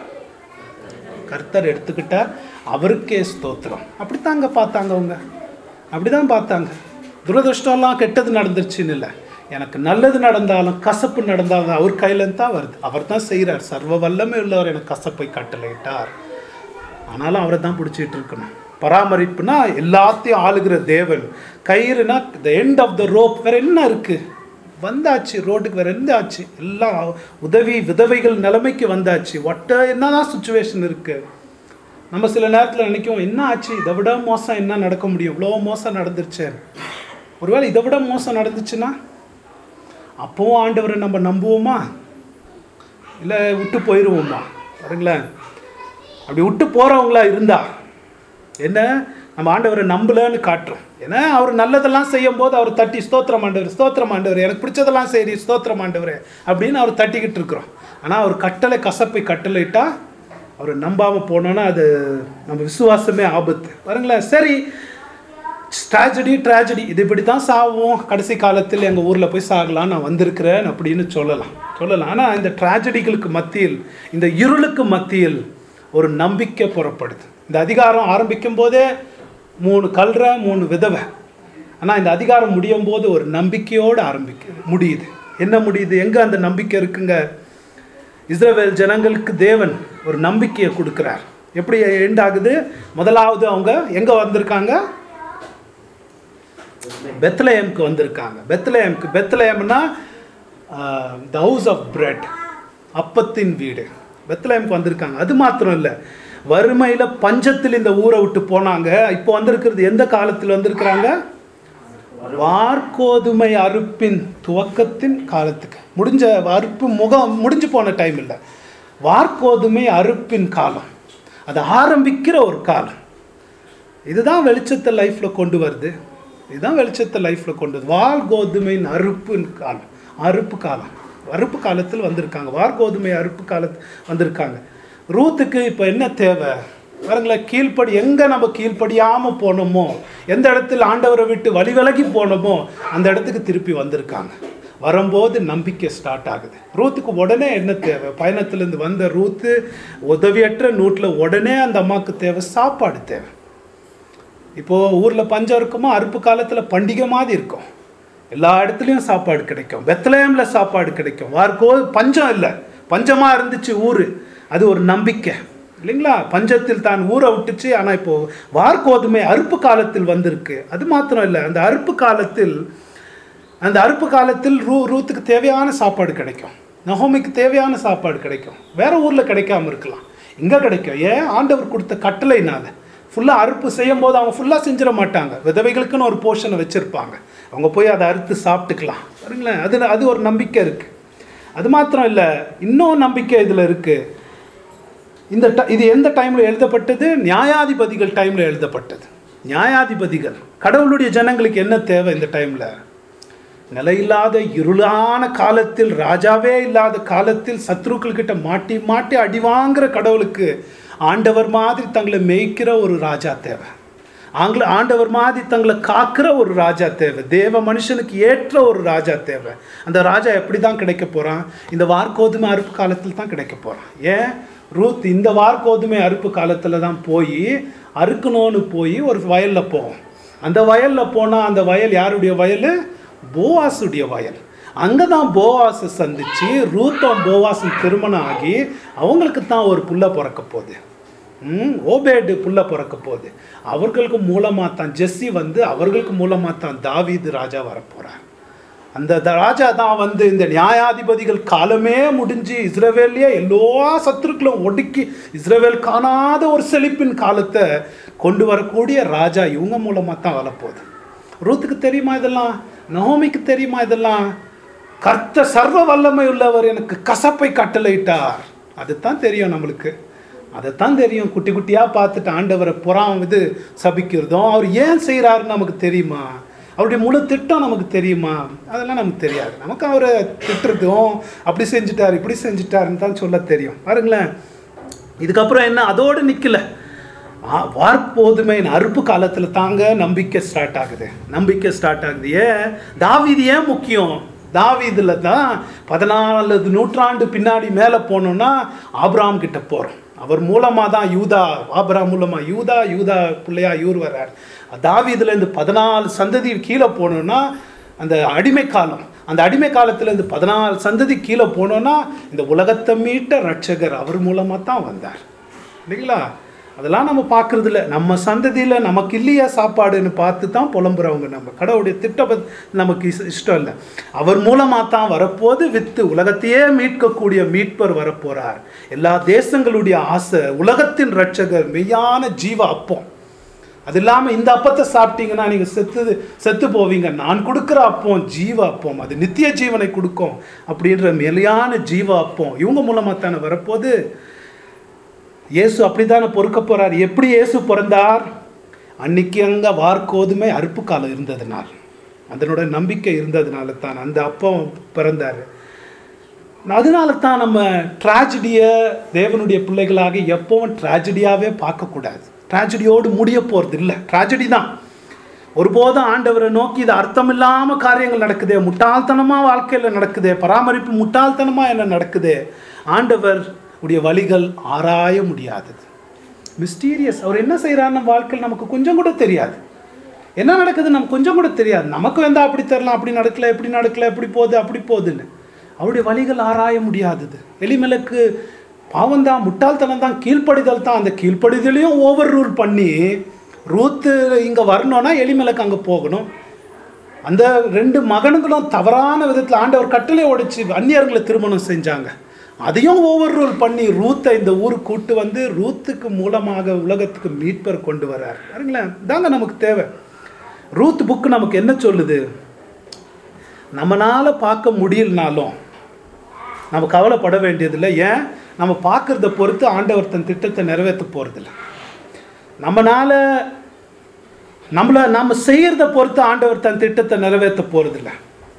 கர்த்தர் எடுத்துக்கிட்டார், அவருக்கே ஸ்தோத்திரம். அப்படித்தாங்க பார்த்தாங்க அவங்க, அப்படிதான் பார்த்தாங்க. துரதிருஷ்டம்லாம் கெட்டது நடந்துருச்சுன்னு இல்லை, எனக்கு நல்லது நடந்தாலும் கசப்பு நடந்தாலும் அவர் கையிலேருந்து தான் வருது, அவர் தான் செய்கிறார். சர்வ வல்லமை உள்ளவர் எனக்கு கசப்பை கட்டளையிட்டார். ஆனாலும் அவரை தான் பிடிச்சிட்டு இருக்கணும். பராமரிப்புனா எல்லாத்தையும் ஆளுகிற தேவன், கயிறுனா the end of the rope. வேற என்ன இருக்கு? வந்தாச்சு ரோட்டுக்கு, வேற என்ன ஆச்சு? எல்லாம் விதவைகள் நிலைமைக்கு வந்தாச்சு. என்னதான் சுச்சுவேஷன் இருக்கு? நம்ம சில நேரத்தில் நினைக்கும், என்ன ஆச்சு, இதை விட மோசம் என்ன நடக்க முடியும், இவ்வளோ மோசம் நடந்துருச்சு. ஒருவேளை இதை விட மோசம் நடந்துச்சுன்னா அப்போவும் ஆண்டவரை நம்ம நம்புவோமா, இல்லை விட்டு போயிடுவோமா? பாருங்களேன், அப்படி விட்டு போகிறவங்களா இருந்தா என்ன, நம்ம ஆண்டவரை நம்பலன்னு காட்டுறோம். ஏன்னா அவர் நல்லதெல்லாம் செய்யும் போது அவர் தட்டி ஸ்தோத்திரம் ஆண்டவர், எனக்கு பிடிச்சதெல்லாம் சரி ஸ்தோத்திரம் ஆண்டவர் அப்படின்னு அவர் தட்டிக்கிட்டு இருக்கிறோம். ஆனால் அவர் கசப்பை கட்டளையிட்டா அவரை நம்பாமல் போனோன்னா அது நம்ம விசுவாசமே ஆபத்து. பாருங்களேன், சரி, ட்ராஜடி இது இப்படி தான் சாவோம், கடைசி காலத்தில் எங்கள் ஊரில் போய் சாகலாம், நான் வந்திருக்கிறேன் அப்படின்னு சொல்லலாம். ஆனால் இந்த ட்ராஜடிகளுக்கு மத்தியில், இந்த இருளுக்கு மத்தியில் ஒரு நம்பிக்கை புறப்படுது. இந்த அதிகாரம் ஆரம்பிக்கும் போதே 3 கல்ற 3 விதவை. ஆனால் இந்த அதிகாரம் முடியும் போது ஒரு நம்பிக்கையோடு முடியுது. என்ன முடியுது? எங்கே அந்த நம்பிக்கை இருக்குங்க? இஸ்ரவேல் ஜனங்களுக்கு தேவன் ஒரு நம்பிக்கையை கொடுக்குறார். எப்படி எண்ட் ஆகுது? முதலாவது அவங்க எங்கே வந்திருக்காங்க? பெத்லஹேமுக்கு வந்திருக்காங்க. பெத்லஹேம்னா த ஹவுஸ் ஆஃப் பிரெட், அப்பத்தின் வீடு. பெத்லஹேமுக்கு வந்திருக்காங்க. அது மாத்திரம் இல்லை, வறுமையில் பஞ்சத்தில் இந்த ஊரை விட்டு போனாங்க. இப்போ வந்திருக்கிறது எந்த காலத்தில் வந்திருக்கிறாங்க? வார்கோதுமை அறுப்பின் துவக்கத்தின் காலத்துக்கு. அறுப்பு முடிஞ்சு போன டைம் இல்லை, வார்கோதுமை அறுப்பின் காலம், அது ஆரம்பிக்கிற ஒரு காலம். இதுதான் வெளிச்சத்தை லைஃப்பில் கொண்டு வருது. இதுதான் வெளிச்சத்தை லைஃப்பில் கொண்டு வருது. வால் கோதுமையின் அறுப்பு காலத்தில் வந்திருக்காங்க. வார் கோதுமை அறுப்பு காலத்தில் வந்திருக்காங்க. ரூத்துக்கு இப்போ என்ன தேவை பாருங்களேன். எங்கே நம்ம கீழ்ப்படியாமல் போனோமோ, எந்த இடத்துல ஆண்டவரை விட்டு வழி விலகி போனோமோ அந்த இடத்துக்கு திருப்பி வந்திருக்காங்க. வரும்போது நம்பிக்கை ஸ்டார்ட் ஆகுது. ரூத்துக்கு உடனே என்ன தேவை? பயணத்திலேருந்து வந்த ரூத்து உதவியற்ற நூட்டில் உடனே அந்த அம்மாவுக்கு தேவை சாப்பாடு தேவை. இப்போது ஊரில் பஞ்சம் இருக்குமோ, அறுப்பு காலத்தில் பண்டிகை மாதிரி இருக்கும். எல்லா இடத்துலையும் சாப்பாடு கிடைக்கும். பெத்லஹேமில் சாப்பாடு கிடைக்கும். பஞ்சம் இல்லை, பஞ்சமாக இருந்துச்சு ஊர். அது ஒரு நம்பிக்கை இல்லைங்களா? பஞ்சத்தில் தான் ஊரை விட்டுச்சு. ஆனால் இப்போது வார்கோதுமை அறுப்பு காலத்தில் வந்திருக்கு. அது மாத்திரம் இல்லை, அந்த அறுப்பு காலத்தில் ரூத்துக்கு தேவையான சாப்பாடு கிடைக்கும். நகோமிக்கு தேவையான சாப்பாடு கிடைக்கும். வேற ஊரில் கிடைக்காம இருக்கலாம், இங்கே கிடைக்கும். ஏன்? ஆண்டவர் கொடுத்த கட்டளைனால. ஃபுல்லாக அறுப்பு செய்யும் போது அவங்க ஃபுல்லாக செஞ்சிட மாட்டாங்க. விதவைகளுக்குன்னு ஒரு போர்ஷனை வச்சுருப்பாங்க. அவங்க போய் அதை அறுத்து சாப்பிட்டுக்கலாம். பாருங்களேன், அது ஒரு நம்பிக்கை இருக்குது. அது மாத்திரம் இல்லை, இன்னும் நம்பிக்கை இதில் இருக்குது. இது எந்த டைமில் எழுதப்பட்டது? நியாயாதிபதிகள் டைமில் எழுதப்பட்டது. நியாயாதிபதிகள் கடவுளுடைய ஜனங்களுக்கு என்ன தேவை இந்த டைமில்? நிலையில்லாத இருளான காலத்தில், ராஜாவே இல்லாத காலத்தில், சத்ருக்கள் கிட்ட மாட்டி மாட்டி அடிவாங்கிற கடவுளுக்கு ஆண்டவர் மாதிரி தங்களை மேய்க்கிற ஒரு ராஜா தேவை. ஆண்டவர் மாதிரி தங்களை காக்கிற ஒரு ராஜா தேவை. தேவ மனுஷனுக்கு ஏற்ற ஒரு ராஜா தேவை. அந்த ராஜா எப்படி தான் கிடைக்க போகிறான்? இந்த வார்கோதுமை அறுப்பு காலத்தில் தான் கிடைக்க போகிறான். ஏன்? ரூத் இந்த வார்கோதுமை அறுப்பு காலத்தில் தான் போய் அறுக்கணும்னு போய் ஒரு வயலில் போவோம். அந்த வயலில் போனால் அந்த வயல் யாருடைய வயல்? போவாசுடைய வயல். அங்கே தான் போவாசை சந்திச்சு ரூத்தும் போவாசும் திருமணம் ஆகி அவங்களுக்கு தான் ஒரு புள்ள பிறக்க போகுது. ஓபேடு புள்ள பிறக்க போகுது. அவர்களுக்கு மூலமாக தான் ஜெஸ்ஸி அவர்களுக்கு மூலமாக தான் தாவீது ராஜா வரப்போகிறார். அந்த ராஜா தான் இந்த நியாயாதிபதிகள் காலமே முடிஞ்சு இஸ்ரவேல்லையே எல்லா சத்துருக்களும் ஒடுக்கி இஸ்ரவேல் காணாத ஒரு செழிப்பின் காலத்தை கொண்டு வரக்கூடிய ராஜா இவங்க மூலமாக தான் வரப்போகுது. ரூத்துக்கு தெரியுமா இதெல்லாம்? நகோமிக்கு தெரியுமா இதெல்லாம்? கர்த்தர் சர்வ வல்லமை உள்ளவர் எனக்கு கசப்பை கட்டளையிட்டார். அதுதான் தெரியும் நம்மளுக்கு. அதைத்தான் தெரியும். குட்டி குட்டியாக பார்த்துட்டு ஆண்டவரை சபிக்கிறதும் அவர் ஏன் செய்கிறாருன்னு நமக்கு தெரியுமா? அவருடைய முழு திட்டம் நமக்கு தெரியுமா? அதெல்லாம் நமக்கு தெரியாது. நமக்கு அவரை திட்டுறதும் அப்படி செஞ்சுட்டார் இப்படி செஞ்சுட்டாருன்னு தான் சொல்ல தெரியும். பாருங்களேன், இதுக்கப்புறம் என்ன? அதோடு நிற்கல. வார்கோதுமையின் அறுப்பு காலத்தில் தாங்க நம்பிக்கை ஸ்டார்ட் ஆகுது. ஏன் தாவீது ஏன் முக்கியம்? தாவீதில் தான் 14 நூற்றாண்டு பின்னாடி மேலே போனோம்னா ஆபிரகாம் கிட்ட போகிறோம். அவர் மூலமாக தான் ஆபிரகாம் மூலமாக யூதா பிள்ளையா இவர் வர்றார். தாவீதுலேருந்து 14 சந்ததி கீழே போனோன்னா அந்த அடிமை காலத்துலேருந்து 14 சந்ததி கீழே போனோன்னா இந்த உலகத்தை மீட்ட ரட்சகர் அவர் மூலமாக தான் வந்தார் இல்லைங்களா? அதெல்லாம் நம்ம பார்க்குறது இல்லை. நம்ம சந்ததியில் நமக்கு இல்லையா சாப்பாடுன்னு பார்த்து தான் புலம்புறவங்க. நம்ம கடவுளுடைய திட்டம் நமக்கு இஷ்டம் இல்லை. அவர் மூலமாக தான் வரப்போது வித்து உலகத்தையே மீட்கக்கூடிய மீட்பர் வரப்போகிறார். எல்லா தேசங்களுடைய ஆசை உலகத்தின் ரட்சகர், மெய்யான ஜீவ அப்பம். அது இல்லாமல் இந்த அப்பத்தை சாப்பிட்டீங்கன்னா நீங்கள் செத்து போவீங்க. நான் கொடுக்குற அப்பம் ஜீவ அப்பம், அது நித்திய ஜீவனை கொடுக்கும் அப்படின்ற மெய்யான ஜீவ அப்பம் இவங்க மூலமாக தானே வரப்போது. இயேசு அப்படித்தானே பொறுக்க போகிறார். எப்படி இயேசு பிறந்தார்? அன்னைக்கு அங்கே வார்கோதுமை அறுப்பு காலம் இருந்ததுனால், அதனோட நம்பிக்கை இருந்ததுனால தான் அந்த அப்பம் பிறந்தார். அதனால தான் நம்ம ட்ராஜடியை தேவனுடைய பிள்ளைகளாக எப்பவும் ட்ராஜடியாகவே பார்க்கக்கூடாது. ட்ராஜடியோடு முடிய போகிறது இல்லை, ட்ராஜடி தான். ஒருபோதும் ஆண்டவரை நோக்கி இது அர்த்தம் இல்லாமல் காரியங்கள் நடக்குதே, முட்டாள்தனமாக வாழ்க்கையில் நடக்குதே, பராமரிப்பு முட்டாள்தனமாக என்ன நடக்குதே, ஆண்டவர் உடைய வழிகள் ஆராய முடியாதது, மிஸ்டீரியஸ். அவர் என்ன செய்கிறார் நம்ம வாழ்க்கையில் நமக்கு கொஞ்சம் கூட தெரியாது. என்ன நடக்குது நமக்கு கொஞ்சம் கூட தெரியாது. நமக்கு அப்படி தரலாம், அப்படி நடக்கல, எப்படி போகுது அப்படி போகுதுன்னு. அவருடைய வழிகள் ஆராய முடியாதது. எலிமெலக்கு பாவம் தான், முட்டாள்தனம் தான், கீழ்ப்படிதல் தான். அந்த கீழ்ப்படிதலையும் ஓவர் ரூல் பண்ணி ரூத்து இங்கே வரணும்னா எலிமெலக்கு அங்கே போகணும். அந்த 2 மகன்களும் தவறான விதத்தில் ஆண்டவர் கட்டளை உடைச்சு அந்நியர்களை திருமணம் செஞ்சாங்க. அதையும் ஓவர் ரூல் பண்ணி ரூத்தை இந்த ஊருக்கு கூட்டு ரூத்துக்கு மூலமாக உலகத்துக்கு மீட்பர் கொண்டு வர்றார். பாருங்களேன், தாங்க நமக்கு தேவை. ரூத் புக்கு நமக்கு என்ன சொல்லுது? நம்மளால் பார்க்க முடியலனாலும் நம்ம கவலைப்பட வேண்டியதில்லை. ஏன்? நம்ம பார்க்குறத பொறுத்து ஆண்டவர் தன் திட்டத்தை நிறைவேற்ற போகிறதில்ல. நம்மளால் நம்ம செய்யறத பொறுத்து ஆண்டவர் தன் திட்டத்தை நிறைவேற்ற போறதில்லை.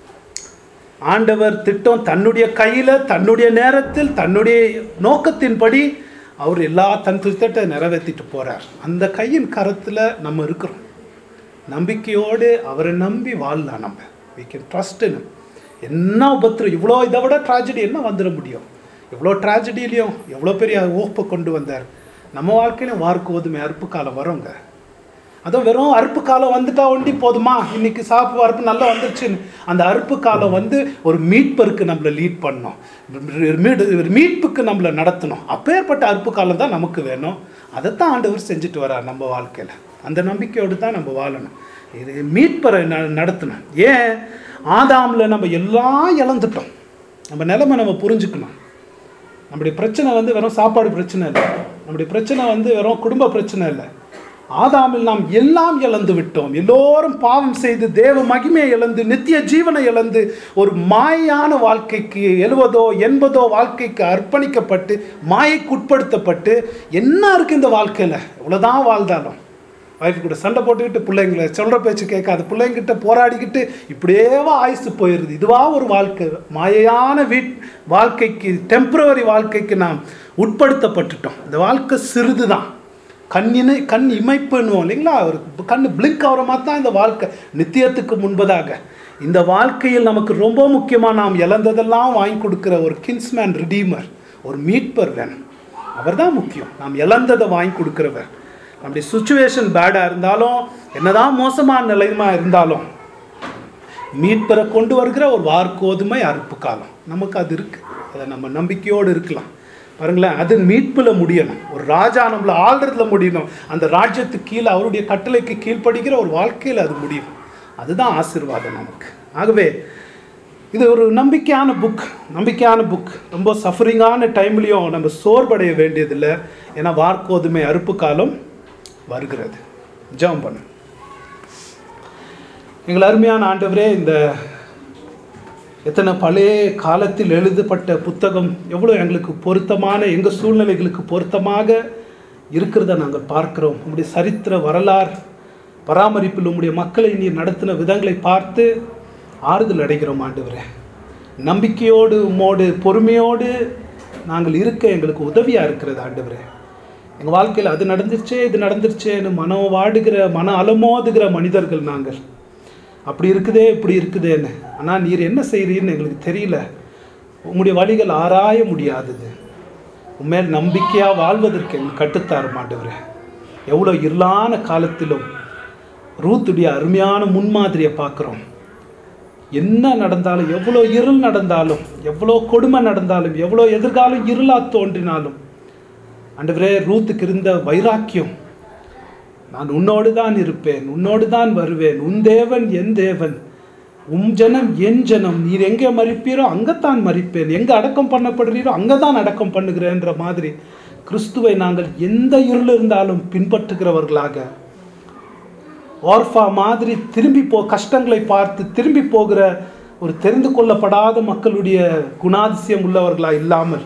ஆண்டவர் திட்டம் தன்னுடைய கையில, தன்னுடைய நேரத்தில், தன்னுடைய நோக்கத்தின்படி அவர் எல்லா தன் திட்டத்தை நிறைவேற்றிட்டு போறார். அந்த கையின் கரத்துல நம்ம இருக்கிறோம். நம்பிக்கையோடு அவரை நம்பி வாழலாம். நம்ம we can trust in him. என்ன உபத்திரம், இவ்வளோ இதை விட ட்ராஜடி என்ன வந்துட முடியும்? எவ்வளோ ட்ராஜடியிலையும் எவ்வளோ பெரிய ஓப்பை கொண்டு வந்தார். நம்ம வாழ்க்கையிலும் வார்க்கோதுமை அறுப்பு காலம் வருங்க. அதுவும் வெறும் அறுப்பு காலம் வந்துட்டா ஒண்டி போதுமா, இன்னைக்கு சாப்பு அறுப்பு நல்லா வந்துருச்சுன்னு. அந்த அறுப்பு காலம் ஒரு மீட்பருக்கு நம்மளை லீட் பண்ணணும், மீட்புக்கு நம்மளை நடத்தணும். அப்பேற்பட்ட அறுப்பு காலம் தான் நமக்கு வேணும். அதைத்தான் ஆண்டவர் செஞ்சுட்டு வர்றார் நம்ம வாழ்க்கையில். அந்த நம்பிக்கையோடு தான் நம்ம வாழணும். இது மீட்பரை நடத்தணும். ஏன் ஆதாமில் நம்ம எல்லாம் இழந்துட்டோம். நம்ம நிலைமை நம்ம புரிஞ்சுக்கணும். நம்முடைய பிரச்சனை வெறும் சாப்பாடு பிரச்சனை இல்லை. நம்முடைய பிரச்சனை வெறும் குடும்ப பிரச்சனை இல்லை. ஆதாமில் நாம் எல்லாம் இழந்து விட்டோம். எல்லோரும் பாவம் செய்து தேவ மகிமையை இழந்து நித்திய ஜீவனை இழந்து ஒரு மாயான வாழ்க்கைக்கு 70 80 வாழ்க்கைக்கு அர்ப்பணிக்கப்பட்டு மாயைக்கு உட்படுத்தப்பட்டு என்ன இருக்கு இந்த வாழ்க்கையில்? எவ்வளோதான் வாழ்ந்தாலும் வைஃப் கூட சண்டை போட்டுக்கிட்டு, பிள்ளைங்களை சொல்கிற பேச்சு கேட்காது, பிள்ளைங்கிட்ட போராடிக்கிட்டு இப்படியேவா ஆயுசு போயிடுது. இதுவா ஒரு வாழ்க்கை? மாயையான வாழ்க்கைக்கு, டெம்பரவரி வாழ்க்கைக்கு நாம் உட்படுத்தப்பட்டுட்டோம். இந்த வாழ்க்கை சிறிது தான். கண் இமைப்புன்னுவோம் இல்லைங்களா? ஒரு கண் பிளிங்க் ஆகிற மாதிரி தான் இந்த வாழ்க்கை. நித்தியத்துக்கு முன்பதாக இந்த வாழ்க்கையில் நமக்கு ரொம்ப முக்கியமாக நாம் இழந்ததெல்லாம் வாங்கி கொடுக்குற ஒரு கின்ஸ்மேன் ரிடீமர், ஒரு மீட்பர் வேணும். அவர் தான் முக்கியம். நாம் இழந்ததை வாங்கி கொடுக்குறவர். நம்முடைய சுச்சுவேஷன் பேடாக இருந்தாலும், என்னதான் மோசமான நிலைமா இருந்தாலும், மீட்பரை கொண்டு வருகிற ஒரு வார்க்கோதுமை அறுப்பு காலம் நமக்கு அது இருக்குது. அதை நம்ம நம்பிக்கையோடு இருக்கலாம். பாருங்களேன், அது மீட்பில் முடியணும். ஒரு ராஜா நம்மளை ஆள்றதுல முடியணும். அந்த ராஜ்யத்துக்கு கீழே அவருடைய கட்டளைக்கு கீழ்ப்படுகிற ஒரு வாழ்க்கையில் அது முடியும். அதுதான் ஆசீர்வாதம் நமக்கு. ஆகவே இது ஒரு நம்பிக்கையான புக். ரொம்ப சஃபரிங்கான டைம்லையும் நம்ம சோர்வடைய வேண்டியதில்லை. ஏன்னா வார்க்கோதுமை அறுப்பு காலம் வருகிறது. ஜெபம் பண்ணு. எங்கள் அருமையான ஆண்டவரே, இந்த எத்தனை பழைய காலத்தில் எழுதப்பட்ட புத்தகம் எவ்வளோ எங்களுக்கு பொருத்தமான, எங்கள் சூழ்நிலைகளுக்கு பொருத்தமாக இருக்கிறத நாங்கள் பார்க்கிறோம். உங்களுடைய சரித்திர வரலாறு பராமரிப்பில் உங்களுடைய மக்களை நீர் நடத்தின விதங்களை பார்த்து ஆறுதல் அடைகிறோம் ஆண்டவரே. நம்பிக்கையோடு உம்மோடு பொறுமையோடு நாங்கள் இருக்க எங்களுக்கு உதவியாக இருக்கிறது ஆண்டவரே. எங்கள் வாழ்க்கையில் அது நடந்துருச்சே இது நடந்துருச்சேன்னு மன அலமோதுகிற மனிதர்கள் நாங்கள். அப்படி இருக்குதே இப்படி இருக்குதேன்னு. ஆனால் நீர் என்ன செய்கிறீன்னு எங்களுக்கு தெரியல. உங்களுடைய வழிகள் ஆராய முடியாதது. உண்மையில் நம்பிக்கையாக வாழ்வதற்கு எங்களுக்கு கட்டுத்தார மாட்டேவரே. எவ்வளோ இருளான காலத்திலும் ரூத்துடைய அருமையான முன்மாதிரியை பார்க்குறோம். என்ன நடந்தாலும், எவ்வளோ இருள் நடந்தாலும், எவ்வளோ கொடுமை நடந்தாலும், எவ்வளோ எதிர்காலம் இருளாக தோன்றினாலும் ஆண்டவரே, ரூத்துக்கு இருந்த வைராக்கியம், நான் உன்னோடு தான் இருப்பேன், உன்னோடு தான் வருவேன், உன் தேவன் என் தேவன், உம் ஜனம் என் ஜனம், நீர் எங்கே மறிப்பீரோ அங்கத்தான் மறிப்பேன், எங்கே அடக்கம் பண்ணப்படுறீரோ அங்கே தான் அடக்கம் பண்ணுகிறேன்ற மாதிரி கிறிஸ்துவை நாங்கள் எந்த இருள் இருந்தாலும் பின்பற்றுகிறவர்களாக, ஓர்ஃபா மாதிரி கஷ்டங்களை பார்த்து திரும்பி போகிற ஒரு தெரிந்து கொள்ளப்படாத மக்களுடைய குணாதிசயம் உள்ளவர்களாக இல்லாமல்,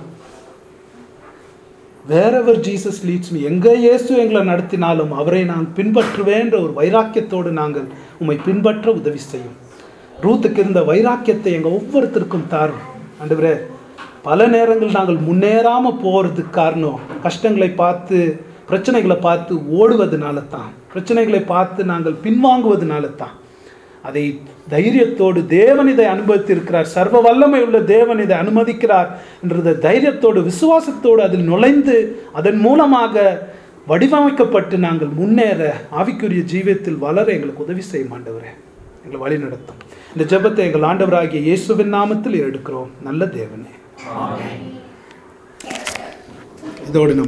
வேறெவர் ஜீசஸ் லீட்ஸ் மீ, எங்கே இயேசு எங்களை நடத்தினாலும் அவரை நான் பின்பற்றுவேன்ற ஒரு வைராக்கியத்தோடு நாங்கள் உம்மை பின்பற்ற உதவி செய்யும். ரூத்துக்கு இருந்த வைராக்கியத்தை எங்கள் ஒவ்வொருத்தருக்கும் தாரும் ஆண்டவரே. பல நேரங்கள் நாங்கள் முன்னேறாமல் போகிறதுக்கு காரணம் கஷ்டங்களை பார்த்து, பிரச்சனைகளை பார்த்து ஓடுவதனால தான், பிரச்சனைகளை பார்த்து நாங்கள் பின்வாங்குவதனால தான். அதை தைரியத்தோடு தேவன் இதை அனுமதித்திருக்கிறார், சர்வ வல்லமை உள்ள தேவன் இதை அனுமதிக்கிறார் என்ற தைரியத்தோடு விசுவாசத்தோடு அதில் நுழைந்து அதன் மூலமாக வடிவமைக்கப்பட்டு நாங்கள் முன்னேற, ஆவிக்குரிய ஜீவியத்தில் வளர எங்களுக்கு உதவி செய்ய ஆண்டவரே. எங்களை வழி நடத்தும். இந்த ஜெபத்தை எங்கள் ஆண்டவராகிய இயேசுவின் நாமத்தில் எடுக்கிறோம் நல்ல தேவனே. இதோடு